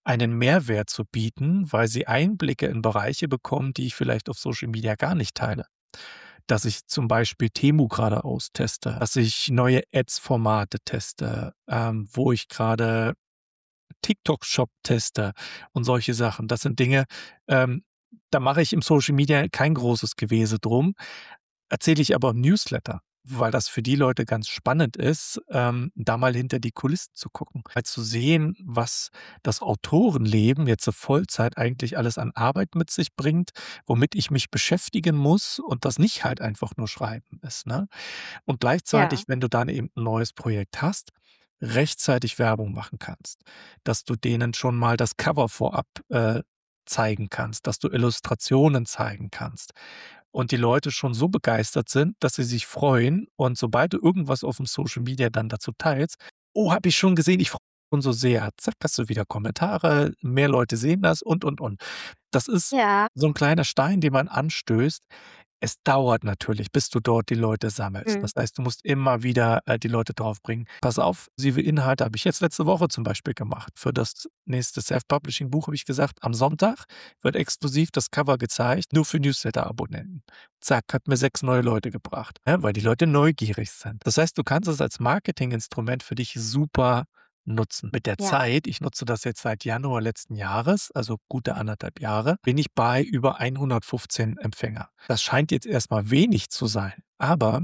einen Mehrwert zu bieten, weil sie Einblicke in Bereiche bekommen, die ich vielleicht auf Social Media gar nicht teile. Dass ich zum Beispiel Temu gerade austeste, dass ich neue Ads-Formate teste, wo ich gerade TikTok-Shop teste und solche Sachen. Das sind Dinge, ähm, da mache ich im Social Media kein großes Gewese drum, erzähle ich aber im Newsletter, weil das für die Leute ganz spannend ist, da mal hinter die Kulissen zu gucken. Halt zu sehen, was das Autorenleben jetzt so Vollzeit eigentlich alles an Arbeit mit sich bringt, womit ich mich beschäftigen muss und das nicht halt einfach nur Schreiben ist, ne? Und gleichzeitig, Ja, wenn du dann eben 'n neues Projekt hast, rechtzeitig Werbung machen kannst, dass du denen schon mal das Cover vorab, zeigen kannst, dass du Illustrationen zeigen kannst und die Leute schon so begeistert sind, dass sie sich freuen und sobald du irgendwas auf'm Social Media dann dazu teilst: „Oh, habe ich schon gesehen, ich freue mich schon so sehr.“ Zack, hast du wieder Kommentare, mehr Leute sehen das und. Das ist ja, so 'n kleiner Stein, den man anstößt. Es dauert natürlich, bis du dort die Leute sammelst. mhm, Das heißt, du musst immer wieder, die Leute draufbringen. Pass auf, inklusive Inhalte habe ich jetzt letzte Woche zum Beispiel gemacht. Für das nächste Self-Publishing-Buch habe ich gesagt, am Sonntag wird exklusiv das Cover gezeigt, nur für Newsletter-Abonnenten. Zack, hat mir 6 neue Leute gebracht, weil die Leute neugierig sind. Das heißt, du kannst es als Marketinginstrument für dich super nutzen. Mit der ja, Zeit, ich nutze das jetzt seit Januar letzten Jahres, also gute 1,5 Jahre, bin ich bei über 115 Empfänger. Das scheint jetzt erst mal wenig zu sein, aber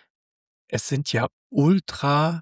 es sind ja ultra,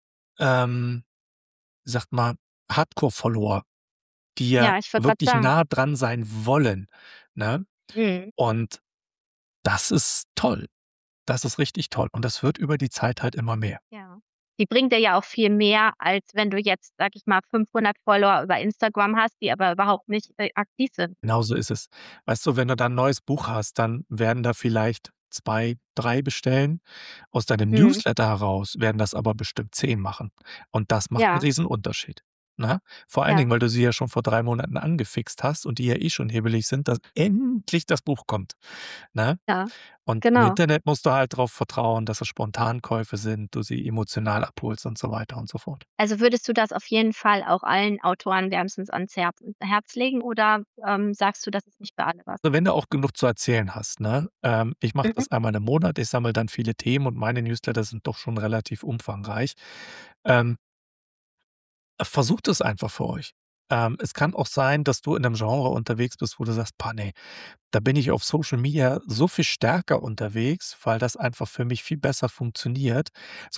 ähm, sagt mal, Hardcore-Follower, die ja ja, ich wollte grad wirklich sagen. nah dran sein wollen, ne? Mhm, Und das ist toll. Das ist richtig toll und das wird über die Zeit halt immer mehr. ja. Die bringt dir ja auch viel mehr, als wenn du jetzt, sage ich mal, 500 Follower über Instagram hast, die aber überhaupt nicht, aktiv sind. Genauso ist es. Weißt du, wenn du dann 'n neues Buch hast, dann werden da vielleicht 2, 3 bestellen. Aus deinem Mhm, Newsletter heraus werden das aber bestimmt 10 machen. Und das macht 'n ja, Riesenunterschied, ne? Vor allen ja, Dingen, weil du sie ja schon vor 3 Monaten angefixt hast und die ja eh schon hibbelig sind, dass endlich das Buch kommt, ne? ja, Und im genau. Internet musst du halt drauf vertrauen, dass es Spontankäufe sind, du sie emotional abholst und so weiter und so fort. Also, würdest du das auf jeden Fall auch allen Autoren wärmstens ans Herz legen oder, sagst du, das ist nicht für alle was? Also, wenn du auch genug zu erzählen hast, ne? Ich mache Mhm, das einmal im Monat, ich sammle dann viele Themen und meine Newsletter sind doch schon relativ umfangreich. Ähm, Versucht es einfach für euch. Es kann auch sein, dass du in 'nem Genre unterwegs bist, wo du sagst: „Boah, ne, da bin ich auf Social Media so viel stärker unterwegs, weil das einfach für mich viel besser funktioniert.“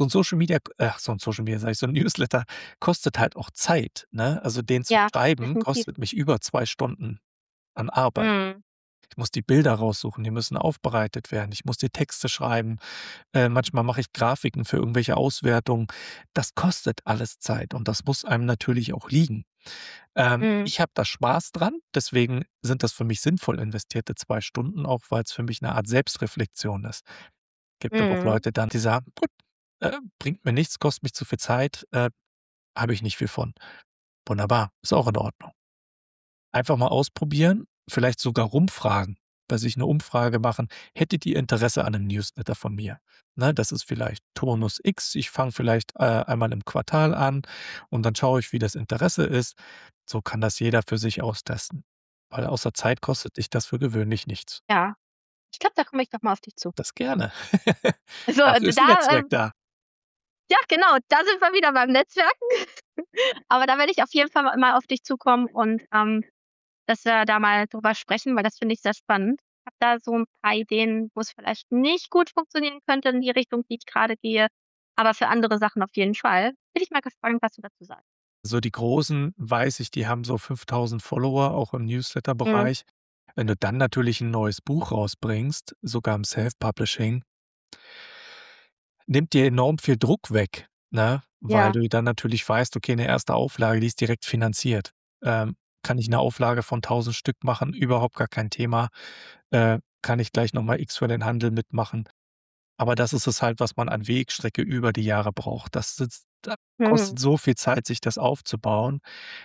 So 'n Social Media sage ich, so 'n Newsletter kostet halt auch Zeit, ne? Also, den zu ja, schreiben definitiv. kostet mich über 2 Stunden an Arbeit. Mhm, Ich muss die Bilder raussuchen, die müssen aufbereitet werden. Ich muss die Texte schreiben. Manchmal mache ich Grafiken für irgendwelche Auswertungen. Das kostet alles Zeit und das muss einem natürlich auch liegen. mhm, Ich habe da Spaß dran, deswegen sind das für mich sinnvoll investierte 2 Stunden, auch weil's für mich 'ne Art Selbstreflexion ist. Gibt aber auch mhm. Leute dann, die sagen: „Gut, bringt mir nichts, kostet mich zu viel Zeit, habe ich nicht viel von.“ Wunderbar, ist auch in Ordnung. Einfach mal ausprobieren, vielleicht sogar rumfragen, bei sich 'ne Umfrage machen: „Hättet ihr Interesse an 'nem Newsletter von mir?“ Ne, das ist vielleicht Turnus X. Ich fange vielleicht, einmal im Quartal an und dann schaue ich, wie das Interesse ist. So kann das jeder für sich austesten, weil außer Zeit kostet dich das für gewöhnlich nichts. Ja, ich glaube, da komme ich doch mal auf dich zu. Das gerne. Also, Dafür ist 'n da, Netzwerk da. ja, genau, da sind wir wieder beim Netzwerken. Aber da werde ich auf jeden Fall mal auf dich zukommen und, dass wir da mal drüber sprechen, weil das finde ich sehr spannend. Ich habe da so 'n paar Ideen, wo es vielleicht nicht gut funktionieren könnte in die Richtung, die ich grade gehe, aber für andere Sachen auf jeden Fall. Bin ich mal gespannt, was du dazu sagst. So die Großen, weiß ich, die haben so 5.000 Follower, auch im Mhm. Newsletter-Bereich. Wenn du dann natürlich 'n neues Buch rausbringst, sogar im Self-Publishing, nimmt dir enorm viel Druck weg, ne? Weil Ja. du dann natürlich weißt: „Okay, 'ne erste Auflage, die ist direkt finanziert. Kann ich 'ne Auflage von 1.000 Stück machen? Überhaupt gar kein Thema. Kann ich gleich noch mal X für den Handel mitmachen?“ Aber das ist es halt, was man an Wegstrecke über die Jahre braucht. Da Mhm. kostet so viel Zeit, sich das aufzubauen,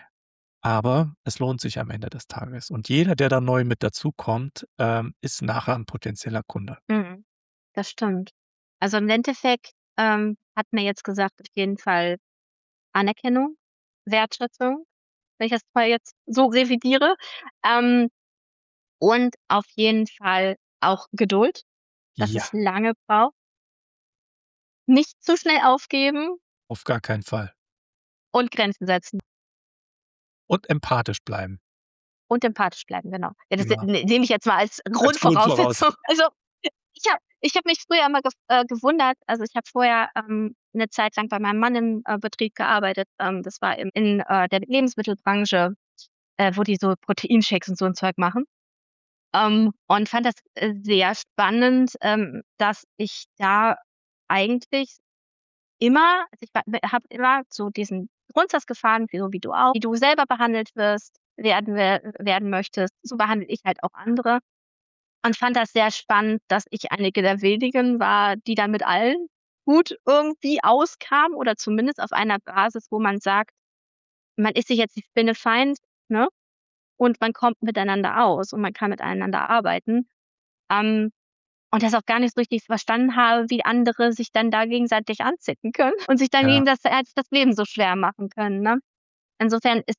aber es lohnt sich am Ende des Tages. Und jeder, der da neu mit dazukommt, ist nachher 'n potenzieller Kunde. Mhm. Das stimmt. Also, im Endeffekt, hat mir jetzt gesagt, auf jeden Fall Anerkennung, Wertschätzung. wenn ich das mal jetzt so revidiere. Ähm, und auf jeden Fall auch Geduld, dass es Ja, lange braucht. Nicht zu schnell aufgeben auf gar keinen Fall. und Grenzen setzen Und empathisch bleiben. und empathisch bleiben, genau. Ja, das Genau. nehme ich jetzt mal als Als Grundvoraus Grundvoraussetzung. Also, ich habe mich früher immer gewundert. Also, ich habe vorher, 'ne Zeit lang bei meinem Mann im, Betrieb gearbeitet. Das war der Lebensmittelbranche, wo die so Proteinshakes und so 'n Zeug machen. Und fand das, sehr spannend, dass ich da eigentlich immer also, ich habe immer so diesen Grundsatz gefahren, wie du auch. Wie du selber behandelt werden möchtest, so behandle ich halt auch andere. Und fand das sehr spannend, dass ich einige der wenigen war, die dann mit allen gut irgendwie auskam oder zumindest auf einer Basis, wo man sagt, man ist sich jetzt nicht Spinnefeind, ne? Und man kommt miteinander aus und man kann miteinander arbeiten. Ähm, und das auch gar nicht so richtig verstanden habe, wie andere sich dann da gegenseitig anzicken können und sich dann Ja, gegenseitig das Leben so schwer machen können, ne? Insofern ist,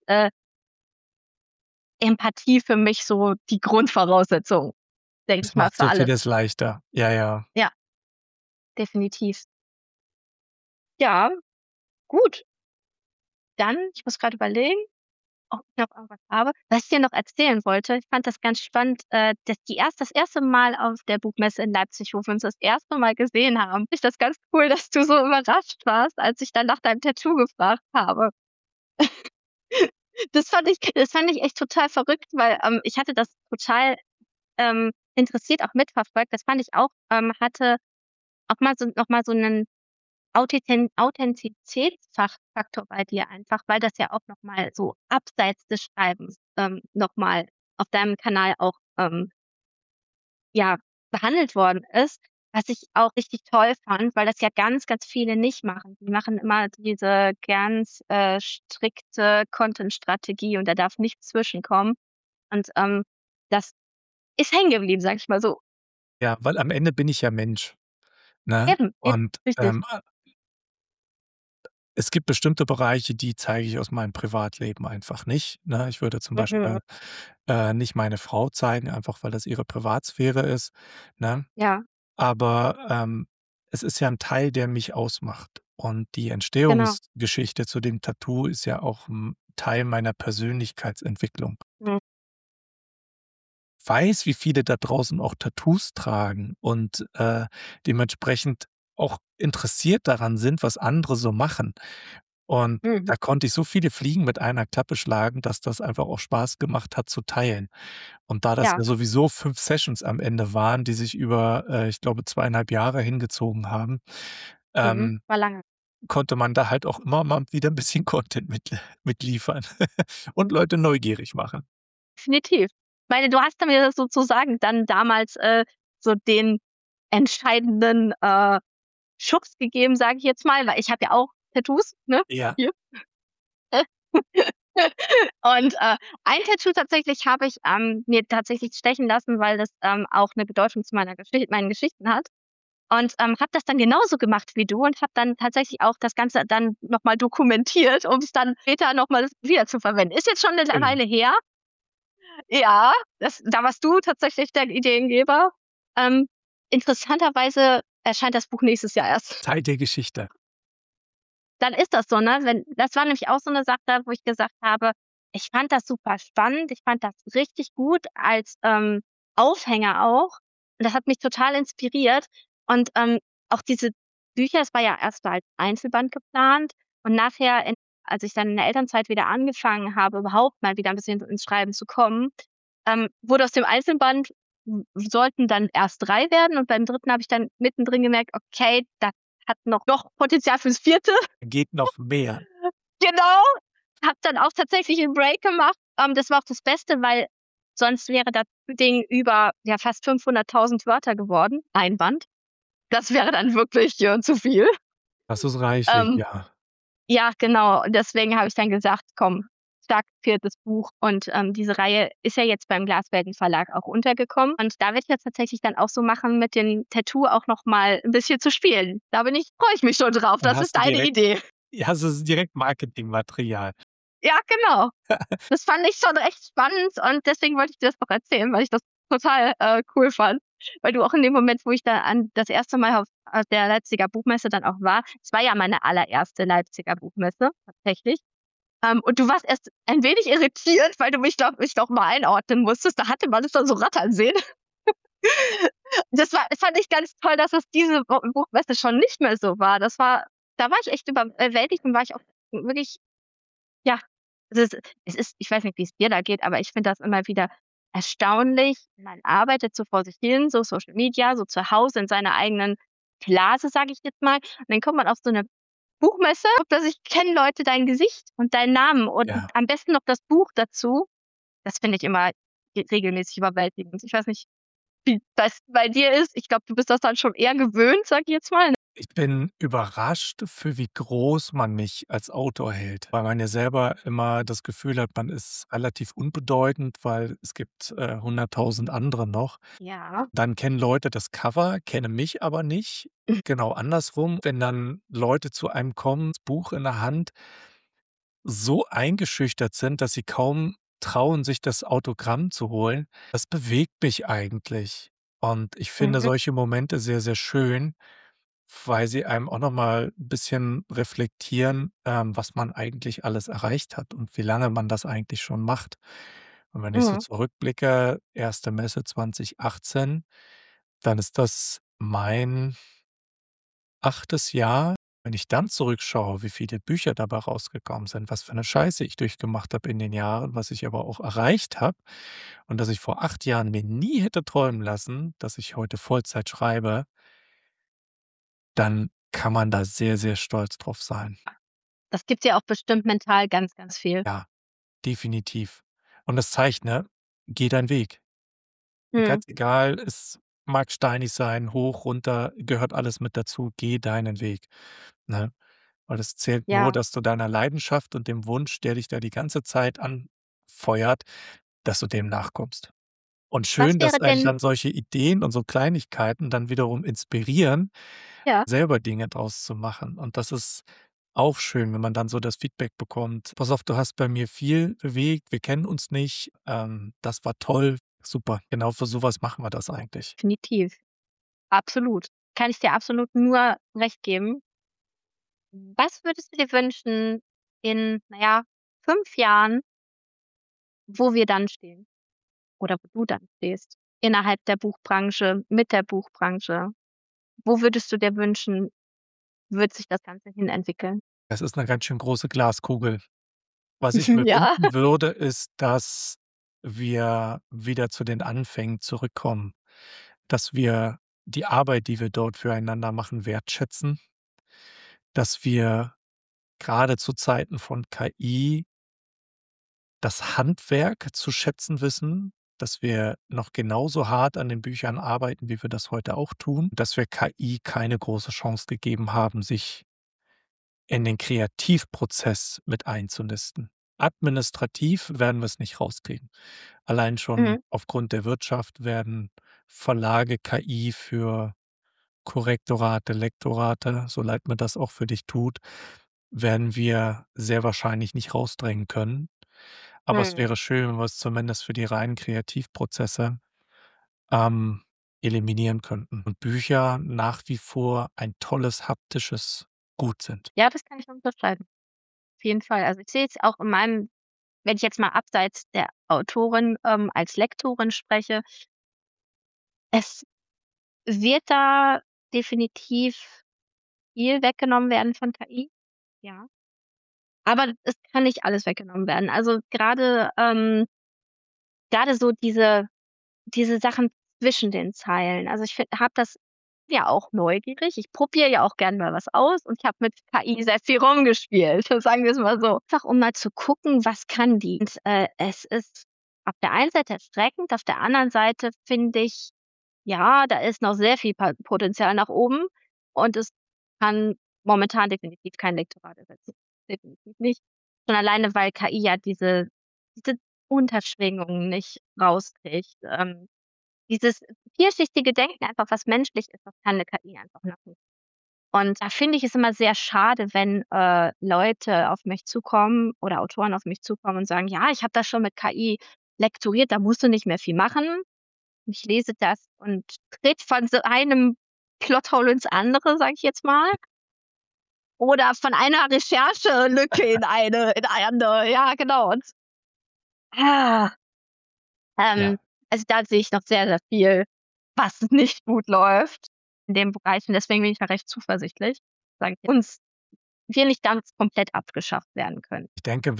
Empathie für mich so die Grundvoraussetzung, denke es ich mal, macht für so alles. vieles leichter. Ja, ja. Ja, definitiv. Ja, gut. Dann ich muss grad überlegen, ob ich noch irgendwas habe. Was ich dir noch erzählen wollte, ich fand das ganz spannend, dass das erste Mal auf der Buchmesse in Leipzig, wo wir uns das erste Mal gesehen haben, fand ich das ganz cool, dass du so überrascht warst, als ich dann nach deinem Tattoo gefragt habe. Das fand ich echt total verrückt, weil, ich hatte das total, interessiert auch mitverfolgt. Das fand ich auch, hatte auch mal so noch mal so 'nen Authentizitätsfaktor bei dir einfach, weil das ja auch noch mal so abseits des Schreibens, noch mal auf deinem Kanal auch, ja, behandelt worden ist, was ich auch richtig toll fand, weil das ja ganz, ganz viele nicht machen. Die machen immer diese ganz, strikte Content-Strategie und da darf nichts zwischenkommen. Und, das ist hängen geblieben, sage ich mal so. Ja, weil am Ende bin ich ja Mensch, ne? Eben, Und, richtig. es gibt bestimmte Bereiche, die zeige ich aus meinem Privatleben einfach nicht, ne? Ich würde zum Mhm. Beispiel, nicht meine Frau zeigen, einfach weil das ihre Privatsphäre ist, ne? Ja, Aber, es ist ja 'n Teil, der mich ausmacht. Und die genau. Entstehungsgeschichte zu dem Tattoo ist ja auch 'n Teil meiner Persönlichkeitsentwicklung. Mhm. Weiß, wie viele da draußen auch Tattoos tragen und, dementsprechend auch interessiert daran sind, was andere so machen. Und Mhm. da konnte ich so viele Fliegen mit einer Klappe schlagen, dass das einfach auch Spaß gemacht hat zu teilen. Und da das Ja. ja sowieso 5 Sessions am Ende waren, die sich über, ich glaube, 2,5 Jahre hingezogen haben, Mhm. ähm, War lange. konnte man da halt auch immer mal wieder 'n bisschen Content mitliefern und Leute neugierig machen. Definitiv. Ich meine, du hast mir sozusagen dann damals, so den entscheidenden, Schubs gegeben, sage ich jetzt mal, weil ich habe ja auch Tattoos, ne, Ja. hier. Und, ein Tattoo tatsächlich habe ich, mir tatsächlich stechen lassen, weil das, auch 'ne Bedeutung zu meinen Geschichten hat. Und, habe das dann genauso gemacht wie du und habe dann tatsächlich auch das Ganze dann noch mal dokumentiert, um's dann später noch mal wiederzuverwenden. Ist jetzt schon 'ne Schön. Weile her. Ja, da warst du tatsächlich der Ideengeber. Ähm, interessanterweise erscheint das Buch nächstes Jahr erst. Teil der Geschichte. Dann ist das so, ne? Das war nämlich auch so 'ne Sache, wo ich gesagt habe, ich fand das super spannend. Ich fand das richtig gut als, Aufhänger auch. Und das hat mich total inspiriert. Und, auch diese Bücher es war ja erst so als Einzelband geplant und nachher als ich dann in der Elternzeit wieder angefangen habe, überhaupt mal wieder 'n bisschen ins Schreiben zu kommen, wurde aus dem Einzelband sollten dann erst 3 werden und beim dritten habe ich dann mittendrin gemerkt: „Okay, das hat noch Potenzial fürs vierte. Geht noch mehr. Genau. Habe dann auch tatsächlich 'n Break gemacht. Das war auch das Beste, weil sonst wäre das Ding über, ja, fast 500.000 Wörter geworden, ein Band. Das wäre dann wirklich, zu viel. Das ist reichlich, Ähm, ja. ja, genau. Und deswegen habe ich dann gesagt: „Komm, zack, viertes Buch.“ Und, diese Reihe ist ja jetzt beim Glaswelten Verlag auch untergekommen. Und da werde ich jetzt tatsächlich dann auch so machen, mit dem Tattoo auch noch mal 'n bisschen zu spielen. Da freue ich mich schon drauf. Dann Das ist hast du deine direkt Idee. ja, es ist direkt Marketingmaterial. Ja, genau. Das fand ich schon recht spannend und deswegen wollte ich dir das noch erzählen, weil ich das total, cool fand. Weil du auch in dem Moment, wo ich da das erste Mal auf der Leipziger Buchmesse dann auch war, es war ja meine allererste Leipziger Buchmesse tatsächlich, und du warst erst ein wenig irritiert, weil du mich noch mal einordnen musstest. Da hatte man es dann so rattern sehen. Das fand ich ganz toll, dass es diese Buchmesse schon nicht mehr so war. Da war ich echt überwältigt und war ich auch wirklich, ja, es ist, ich weiß nicht, wie es dir da geht, aber ich finde das immer wieder erstaunlich. Man arbeitet so vor sich hin, so Social Media, so zu Hause in seiner eigenen Blase, sage ich jetzt mal. Und dann kommt man auf so 'ne Buchmesse, plötzlich kennen Leute dein Gesicht und deinen Namen und Ja. am besten noch das Buch dazu. Das finde ich immer regelmäßig überwältigend. Ich weiß nicht, wie das bei dir ist. Ich glaube, du bist das dann schon eher gewöhnt, sage ich jetzt mal, ne? Ich bin überrascht, für wie groß man mich als Autor hält, weil man ja selber immer das Gefühl hat, man ist relativ unbedeutend, weil es gibt, 100.000 andere noch. Ja. Dann kennen Leute das Cover, kennen mich aber nicht. Genau andersrum, wenn dann Leute zu einem kommen, das Buch in der Hand, so eingeschüchtert sind, dass sie kaum trauen, sich das Autogramm zu holen, das bewegt mich eigentlich. Und ich finde Mhm. solche Momente sehr, sehr schön, weil sie einem auch noch mal 'n bisschen reflektieren, was man eigentlich alles erreicht hat und wie lange man das eigentlich schon macht. Und wenn ich so Mhm. zurückblicke, erste Messe 2018, dann ist das mein 8. Jahr. Wenn ich dann zurückschaue, wie viele Bücher dabei rausgekommen sind, was für 'ne Scheiße ich durchgemacht habe in den Jahren, was ich aber auch erreicht habe und dass ich vor 8 Jahren mir nie hätte träumen lassen, dass ich heute Vollzeit schreibe, dann kann man da sehr, sehr stolz drauf sein. Das gibt dir auch bestimmt mental ganz, ganz viel. Ja, definitiv. Und das zeigt, ne, geh deinen Weg. Mhm. Ganz egal, es mag steinig sein, hoch, runter, gehört alles mit dazu. Geh deinen Weg, ne? Weil es zählt nur, Ja. dass du deiner Leidenschaft und dem Wunsch, der dich da die ganze Zeit anfeuert, dass du dem nachkommst. Und Was schön, dass wäre einen denn dann solche Ideen und so Kleinigkeiten dann wiederum inspirieren, ja, selber Dinge draus zu machen. Und das ist auch schön, wenn man dann so das Feedback bekommt: „Pass auf, du hast bei mir viel bewegt, wir kennen uns nicht, das war toll, super.“ Genau für so was machen wir das eigentlich. definitiv. Absolut. Kann ich dir absolut nur recht geben. Was würdest du dir wünschen in, na ja, 5 Jahren, wo wir dann stehen oder wo du dann stehst? Innerhalb der Buchbranche, mit der Buchbranche? Wo würdest du dir wünschen, wird sich das Ganze hin entwickeln? Es ist 'ne ganz schön große Glaskugel. Was ich mir Ja. wünschen würde, ist, dass wir wieder zu den Anfängen zurückkommen, dass wir die Arbeit, die wir dort füreinander machen, wertschätzen, dass wir grade zu Zeiten von KI das Handwerk zu schätzen wissen, dass wir noch genauso hart an den Büchern arbeiten, wie wir das heute auch tun, dass wir KI keine große Chance gegeben haben, sich in den Kreativprozess mit einzunisten. Administrativ werden wir es nicht rauskriegen. Allein schon Mhm. aufgrund der Wirtschaft werden Verlage KI für Korrektorate, Lektorate, so leid mir das auch für dich tut, werden wir sehr wahrscheinlich nicht rausdrängen können. Aber es Mhm. wäre schön, wenn wir es zumindest für die reinen Kreativprozesse, ähm, eliminieren könnten und Bücher nach wie vor ein tolles haptisches Gut sind. Ja, das kann ich unterschreiben. Auf jeden Fall. Also, ich sehe es auch in meinem, wenn ich jetzt mal abseits der Autorin, als Lektorin spreche, es wird da definitiv viel weggenommen werden von KI, ja. Aber es kann nicht alles weggenommen werden. Also, grade so diese Sachen zwischen den Zeilen. Also, ich habe das ja auch neugierig. Ich probiere ja auch gern mal was aus und ich habe mit KI sehr viel rumgespielt, sagen wir es mal so. Einfach um mal zu gucken, was kann die? Und, es ist auf der einen Seite erschreckend, auf der anderen Seite finde ich, ja, da ist noch sehr viel Potenzial nach oben und es kann momentan definitiv kein Lektorat ersetzen. Definitiv nicht. Schon alleine, weil KI ja diese Unterschwingungen nicht rauskriegt. Dieses vielschichtige Denken einfach, was menschlich ist, das kann 'ne KI einfach noch nicht. Und da finde ich es immer sehr schade, wenn, Leute auf mich zukommen oder Autoren auf mich zukommen und sagen: „Ja, ich habe das schon mit KI lektoriert, da musst du nicht mehr viel machen.“ Ich lese das und trete von so einem Plothole ins andere, sage ich jetzt mal, oder von einer Recherchelücke in eine andere. Ja, genau. Und, ah, ähm, Ja. also, da sehe ich noch sehr, sehr viel, was nicht gut läuft in dem Bereich. Und deswegen bin ich da recht zuversichtlich, sage ich, uns wir nicht ganz komplett abgeschafft werden können. Ich denke,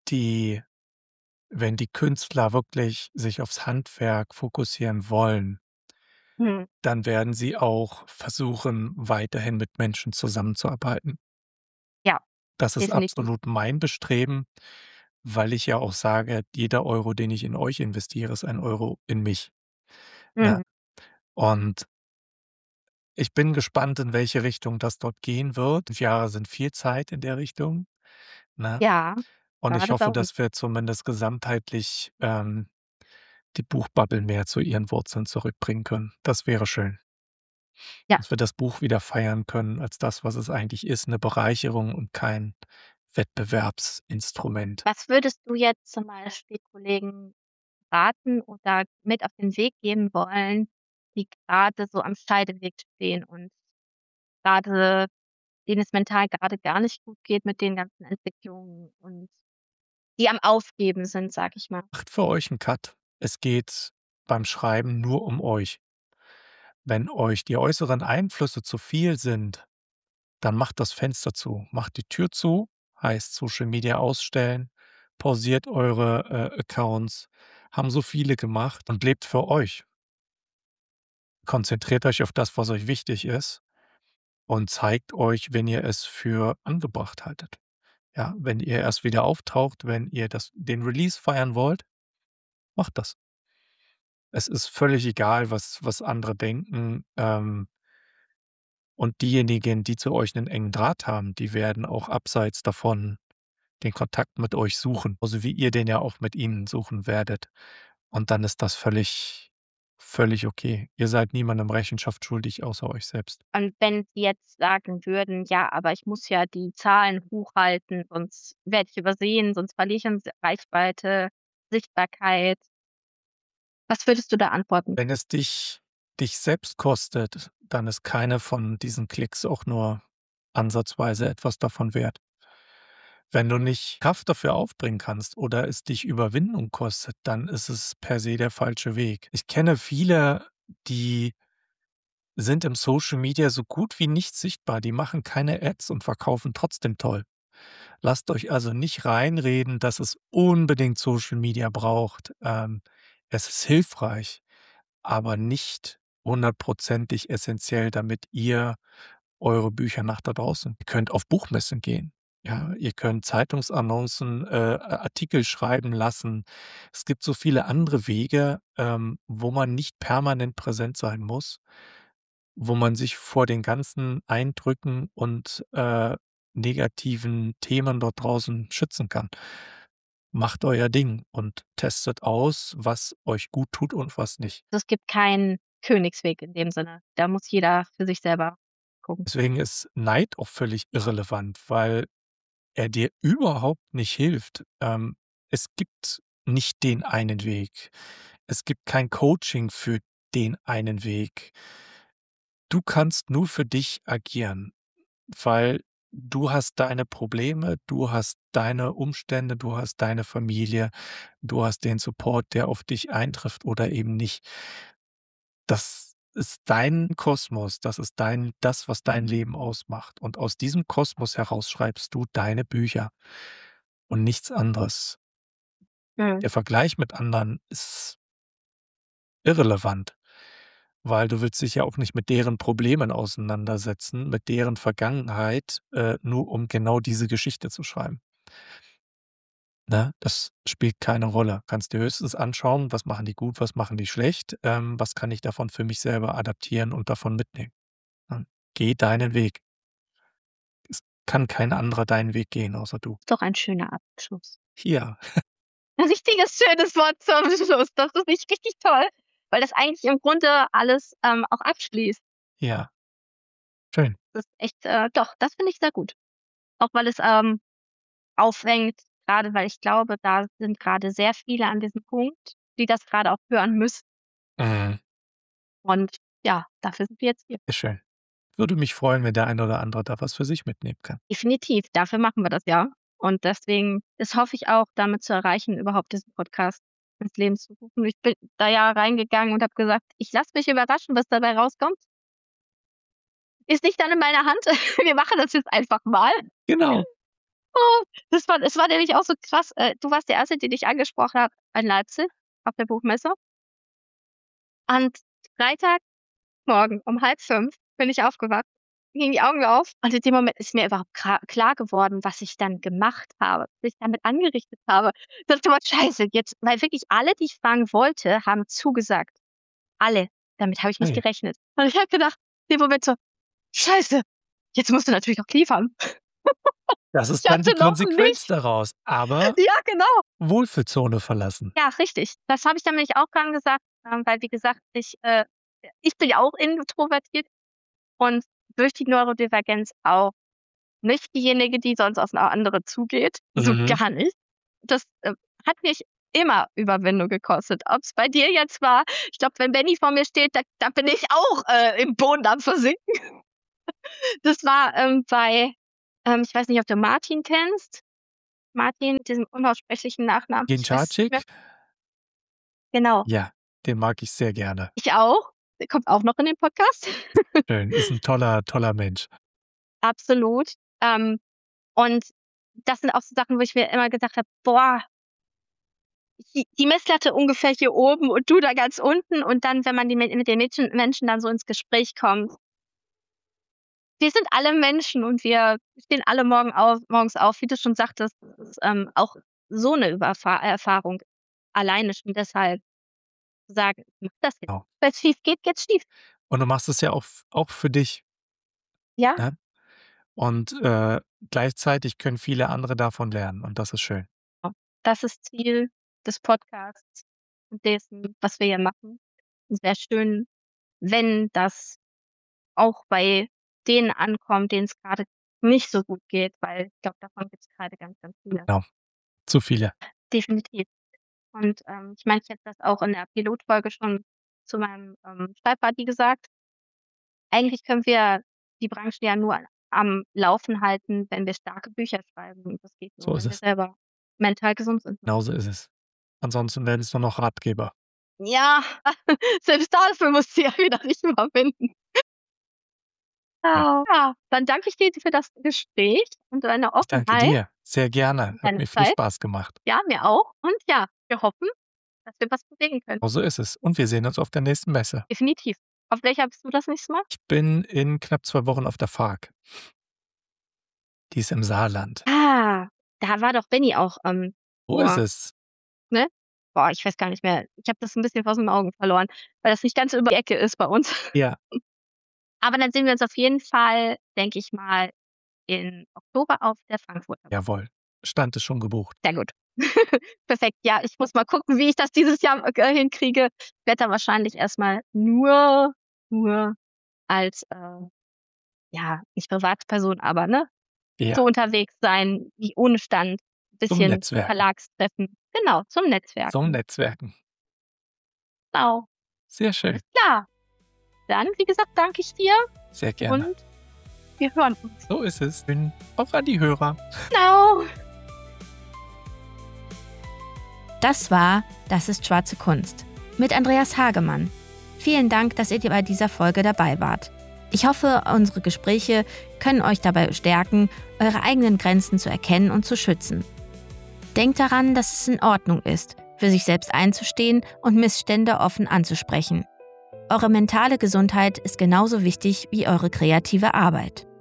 wenn die Künstler wirklich sich aufs Handwerk fokussieren wollen, Mhm. dann werden sie auch versuchen, weiterhin mit Menschen zusammenzuarbeiten. Ja, Das ist definitiv. absolut mein Bestreben, weil ich ja auch sage, jeder Euro, den ich in euch investiere, ist ein Euro in mich, ne? Mhm. Und ich bin gespannt, in welche Richtung das dort gehen wird. 5 Jahre sind viel Zeit in der Richtung, ne? Ja, Und ich grade bei hoffe, uns. dass wir zumindest gesamtheitlich, die Buchbubble mehr zu ihren Wurzeln zurückbringen können. Das wäre schön, Ja. dass wir das Buch wieder feiern können als das, was es eigentlich ist, 'ne Bereicherung und kein Wettbewerbsinstrument. Was würdest du jetzt zum Beispiel Kollegen raten oder mit auf den Weg geben wollen, die grade so am Scheideweg stehen und grade denen es mental grade gar nicht gut geht mit den ganzen Entwicklungen und die am Aufgeben sind, sage ich mal? Macht für euch 'n Cut. Es geht beim Schreiben nur um euch. Wenn euch die äußeren Einflüsse zu viel sind, dann macht das Fenster zu, macht die Tür zu, heißt Social Media ausstellen, pausiert eure, Accounts, haben so viele gemacht und lebt für euch. Konzentriert euch auf das, was euch wichtig ist und zeigt euch, wenn ihr es für angebracht haltet. Ja, wenn ihr erst wieder auftaucht, wenn ihr den Release feiern wollt, macht das. Es ist völlig egal, was andere denken, und diejenigen, die zu euch 'nen engen Draht haben, die werden auch abseits davon den Kontakt mit euch suchen, so wie ihr den ja auch mit ihnen suchen werdet. Und dann ist das völlig okay. Ihr seid niemandem Rechenschaft schuldig außer euch selbst. Und wenn sie jetzt sagen würden: „Ja, aber ich muss ja die Zahlen hochhalten, sonst werde ich übersehen, sonst verliere ich an Reichweite, Sichtbarkeit.“ Was würdest du da antworten? Wenn es dich selbst kostet, dann ist keine von diesen Klicks auch nur ansatzweise etwas davon wert. Wenn du nicht Kraft dafür aufbringen kannst oder es dich Überwindung kostet, dann ist es per se der falsche Weg. Ich kenne viele, die sind im Social Media so gut wie nicht sichtbar. Die machen keine Ads und verkaufen trotzdem toll. Lasst euch also nicht reinreden, dass es unbedingt Social Media braucht. Es ist hilfreich, aber nicht hundertprozentig essenziell, damit ihr eure Bücher nach da draußen. Ihr könnt auf Buchmessen gehen. Ja, ihr könnt Zeitungsannoncen, Artikel schreiben lassen. Es gibt so viele andere Wege, wo man nicht permanent präsent sein muss, wo man sich vor den ganzen Eindrücken und, negativen Themen dort draußen schützen kann. Macht euer Ding und testet aus, was euch gut tut und was nicht. Also, es gibt keinen Königsweg in dem Sinne. Da muss jeder für sich selber gucken. Deswegen ist Neid auch völlig irrelevant, weil er dir überhaupt nicht hilft. Es gibt nicht den einen Weg. Es gibt kein Coaching für den einen Weg. Du kannst nur für dich agieren, weil du hast deine Probleme, du hast deine Umstände, du hast deine Familie, du hast den Support, der auf dich eintrifft oder eben nicht. Das ist dein Kosmos, das, was dein Leben ausmacht. Und aus diesem Kosmos heraus schreibst du deine Bücher und nichts anderes. Mhm. Der Vergleich mit anderen ist irrelevant, weil du willst dich ja auch nicht mit deren Problemen auseinandersetzen, mit deren Vergangenheit, nur um genau diese Geschichte zu schreiben, ne? Das spielt keine Rolle. Kannst dir höchstens anschauen, was machen die gut, was machen die schlecht, was kann ich davon für mich selber adaptieren und davon mitnehmen, ne? Geh deinen Weg. Es kann kein anderer deinen Weg gehen außer du. Ist doch ein schöner Abschluss. Ja, Ein richtiges schönes Wort zum Schluss. Das ist nicht richtig toll, weil das eigentlich im Grunde alles, auch abschließt. ja, schön. ist echt, doch, das finde ich sehr gut. Auch weil es auffängt, gerade weil ich glaube, da sind gerade sehr viele an diesem Punkt, die das gerade auch hören müssen. Mhm. Und ja, dafür sind wir jetzt hier. Sehr schön. Würde mich freuen, wenn der eine oder andere da was für sich mitnehmen kann. Definitiv, dafür machen wir das ja. Und deswegen, das hoffe ich auch, damit zu erreichen, überhaupt diesen Podcast ins Leben zu rufen. Ich bin da ja reingegangen und habe gesagt, ich lasse mich überraschen, was dabei rauskommt. Ist nicht dann in meiner Hand. Wir machen das jetzt einfach mal. Genau. Oh, es war nämlich auch so krass. Du warst der Erste, den ich angesprochen habe in Leipzig auf der Buchmesse. Und Freitagmorgen um 4:30 bin ich aufgewacht, gingen die Augen auf und in dem Moment ist mir überhaupt klar geworden, was ich dann gemacht habe, was ich damit angerichtet habe. Ich dachte immer: „Scheiße, jetzt“, weil wirklich alle, die ich fragen wollte, haben zugesagt. Alle. Damit habe ich nicht Hey, gerechnet. Und ich habe gedacht in dem Moment so: „Scheiße, jetzt musst du natürlich auch liefern.“ das Ich ist dann die dachte noch Konsequenz nicht. daraus. Aber Ja, genau. Wohlfühlzone verlassen. Ja, richtig. Das habe ich dann nämlich auch dran gesagt, weil wie gesagt, ich bin ja auch introvertiert und durch die Neurodivergenz auch nicht diejenige, die sonst auf 'ne andere zugeht, so Mhm. gar nicht. Das, hat mich immer Überwindung gekostet. Ob's bei dir jetzt war, ich glaube, wenn Benny vor mir steht, da bin ich auch, im Boden am Versinken. Das war, ich weiß nicht, ob du Martin kennst? Martin mit diesem unaussprechlichen Nachnamen. Ich weiß es nicht mehr. Ginčáček? Genau. Ja, den mag ich sehr gerne. Ich auch. Der kommt auch noch in den Podcast. Schön, ist 'n toller, toller Mensch. Absolut. Ähm, und das sind auch so Sachen, wo ich mir immer gedacht habe: „Boah, die Messlatte ungefähr hier oben und du da ganz unten.“ Und dann, wenn man mit den Menschen dann so ins Gespräch kommt. Wir sind alle Menschen und wir stehen alle morgens auf, wie du schon sagtest. Das ist, auch so 'ne Erfahrung alleine schon deshalb zu sagen: „Ich mache das jetzt. Genau. Wenn's schief geht, geht's schief.“ Und du machst es ja auch für dich, Ja? ne? Und, gleichzeitig können viele andere davon lernen und das ist schön. Das ist Ziel des Podcasts und dessen, was wir hier machen. Es wäre schön, wenn das auch bei denen ankommt, denen's grade nicht so gut geht, weil ich glaube, davon gibt's grade ganz, ganz viele. Genau, zu viele. Definitiv. Und, ich meine, ich hätte das auch in der Pilotfolge schon zu meinem, Schreibbuddy gesagt. Eigentlich können wir die Branche ja nur am Laufen halten, wenn wir starke Bücher schreiben. Und das geht nur, So ist wenn wir es. selber mental gesund sind. Genauso ist es. Ansonsten werden es nur noch Ratgeber. Ja, selbst dafür musst du ja wieder dich überwinden. Ja. Ja, dann danke ich dir für das Gespräch und deine Ich danke Offenheit dir. Sehr gerne. und Hat deine mir viel Zeit. Spaß gemacht. Ja, mir auch. Und ja, wir hoffen, dass wir was bewegen können. Genau so ist es. Und wir sehen uns auf der nächsten Messe. Definitiv. Auf welcher bist du das nächste Mal? Ich bin in knapp 2 Wochen auf der FARC. Die ist im Saarland. Ah, da war doch Benny auch, Wo ist vor, es? ne? Boah, ich weiß gar nicht mehr. Ich habe das 'n bisschen aus den Augen verloren, weil das nicht ganz über die Ecke ist bei uns. Ja, Aber dann sehen wir uns auf jeden Fall, denke ich mal, in Oktober auf der Frankfurter. jawohl. Stand ist schon gebucht. Sehr gut. Perfekt. Ja, ich muss mal gucken, wie ich das dieses Jahr, hinkriege. Werde da wahrscheinlich erst mal nur als, ja, nicht Privatperson, aber, ne, so Ja, unterwegs sein, wie ohne Stand, zum bisschen Netzwerken. Verlagstreffen. Genau, zum Zum Netzwerken. Netzwerken. Genau, Sehr schön. alles klar. Dann, wie gesagt, danke ich dir Sehr gerne. und wir hören uns. So ist es. Bin auch an die Hörer. Genau. Das war Das ist schwarze Kunst mit Andreas Hagemann. Vielen Dank, dass ihr bei dieser Folge dabei wart. Ich hoffe, unsere Gespräche können euch dabei stärken, eure eigenen Grenzen zu erkennen und zu schützen. Denkt daran, dass es in Ordnung ist, für sich selbst einzustehen und Missstände offen anzusprechen. Eure mentale Gesundheit ist genauso wichtig wie eure kreative Arbeit.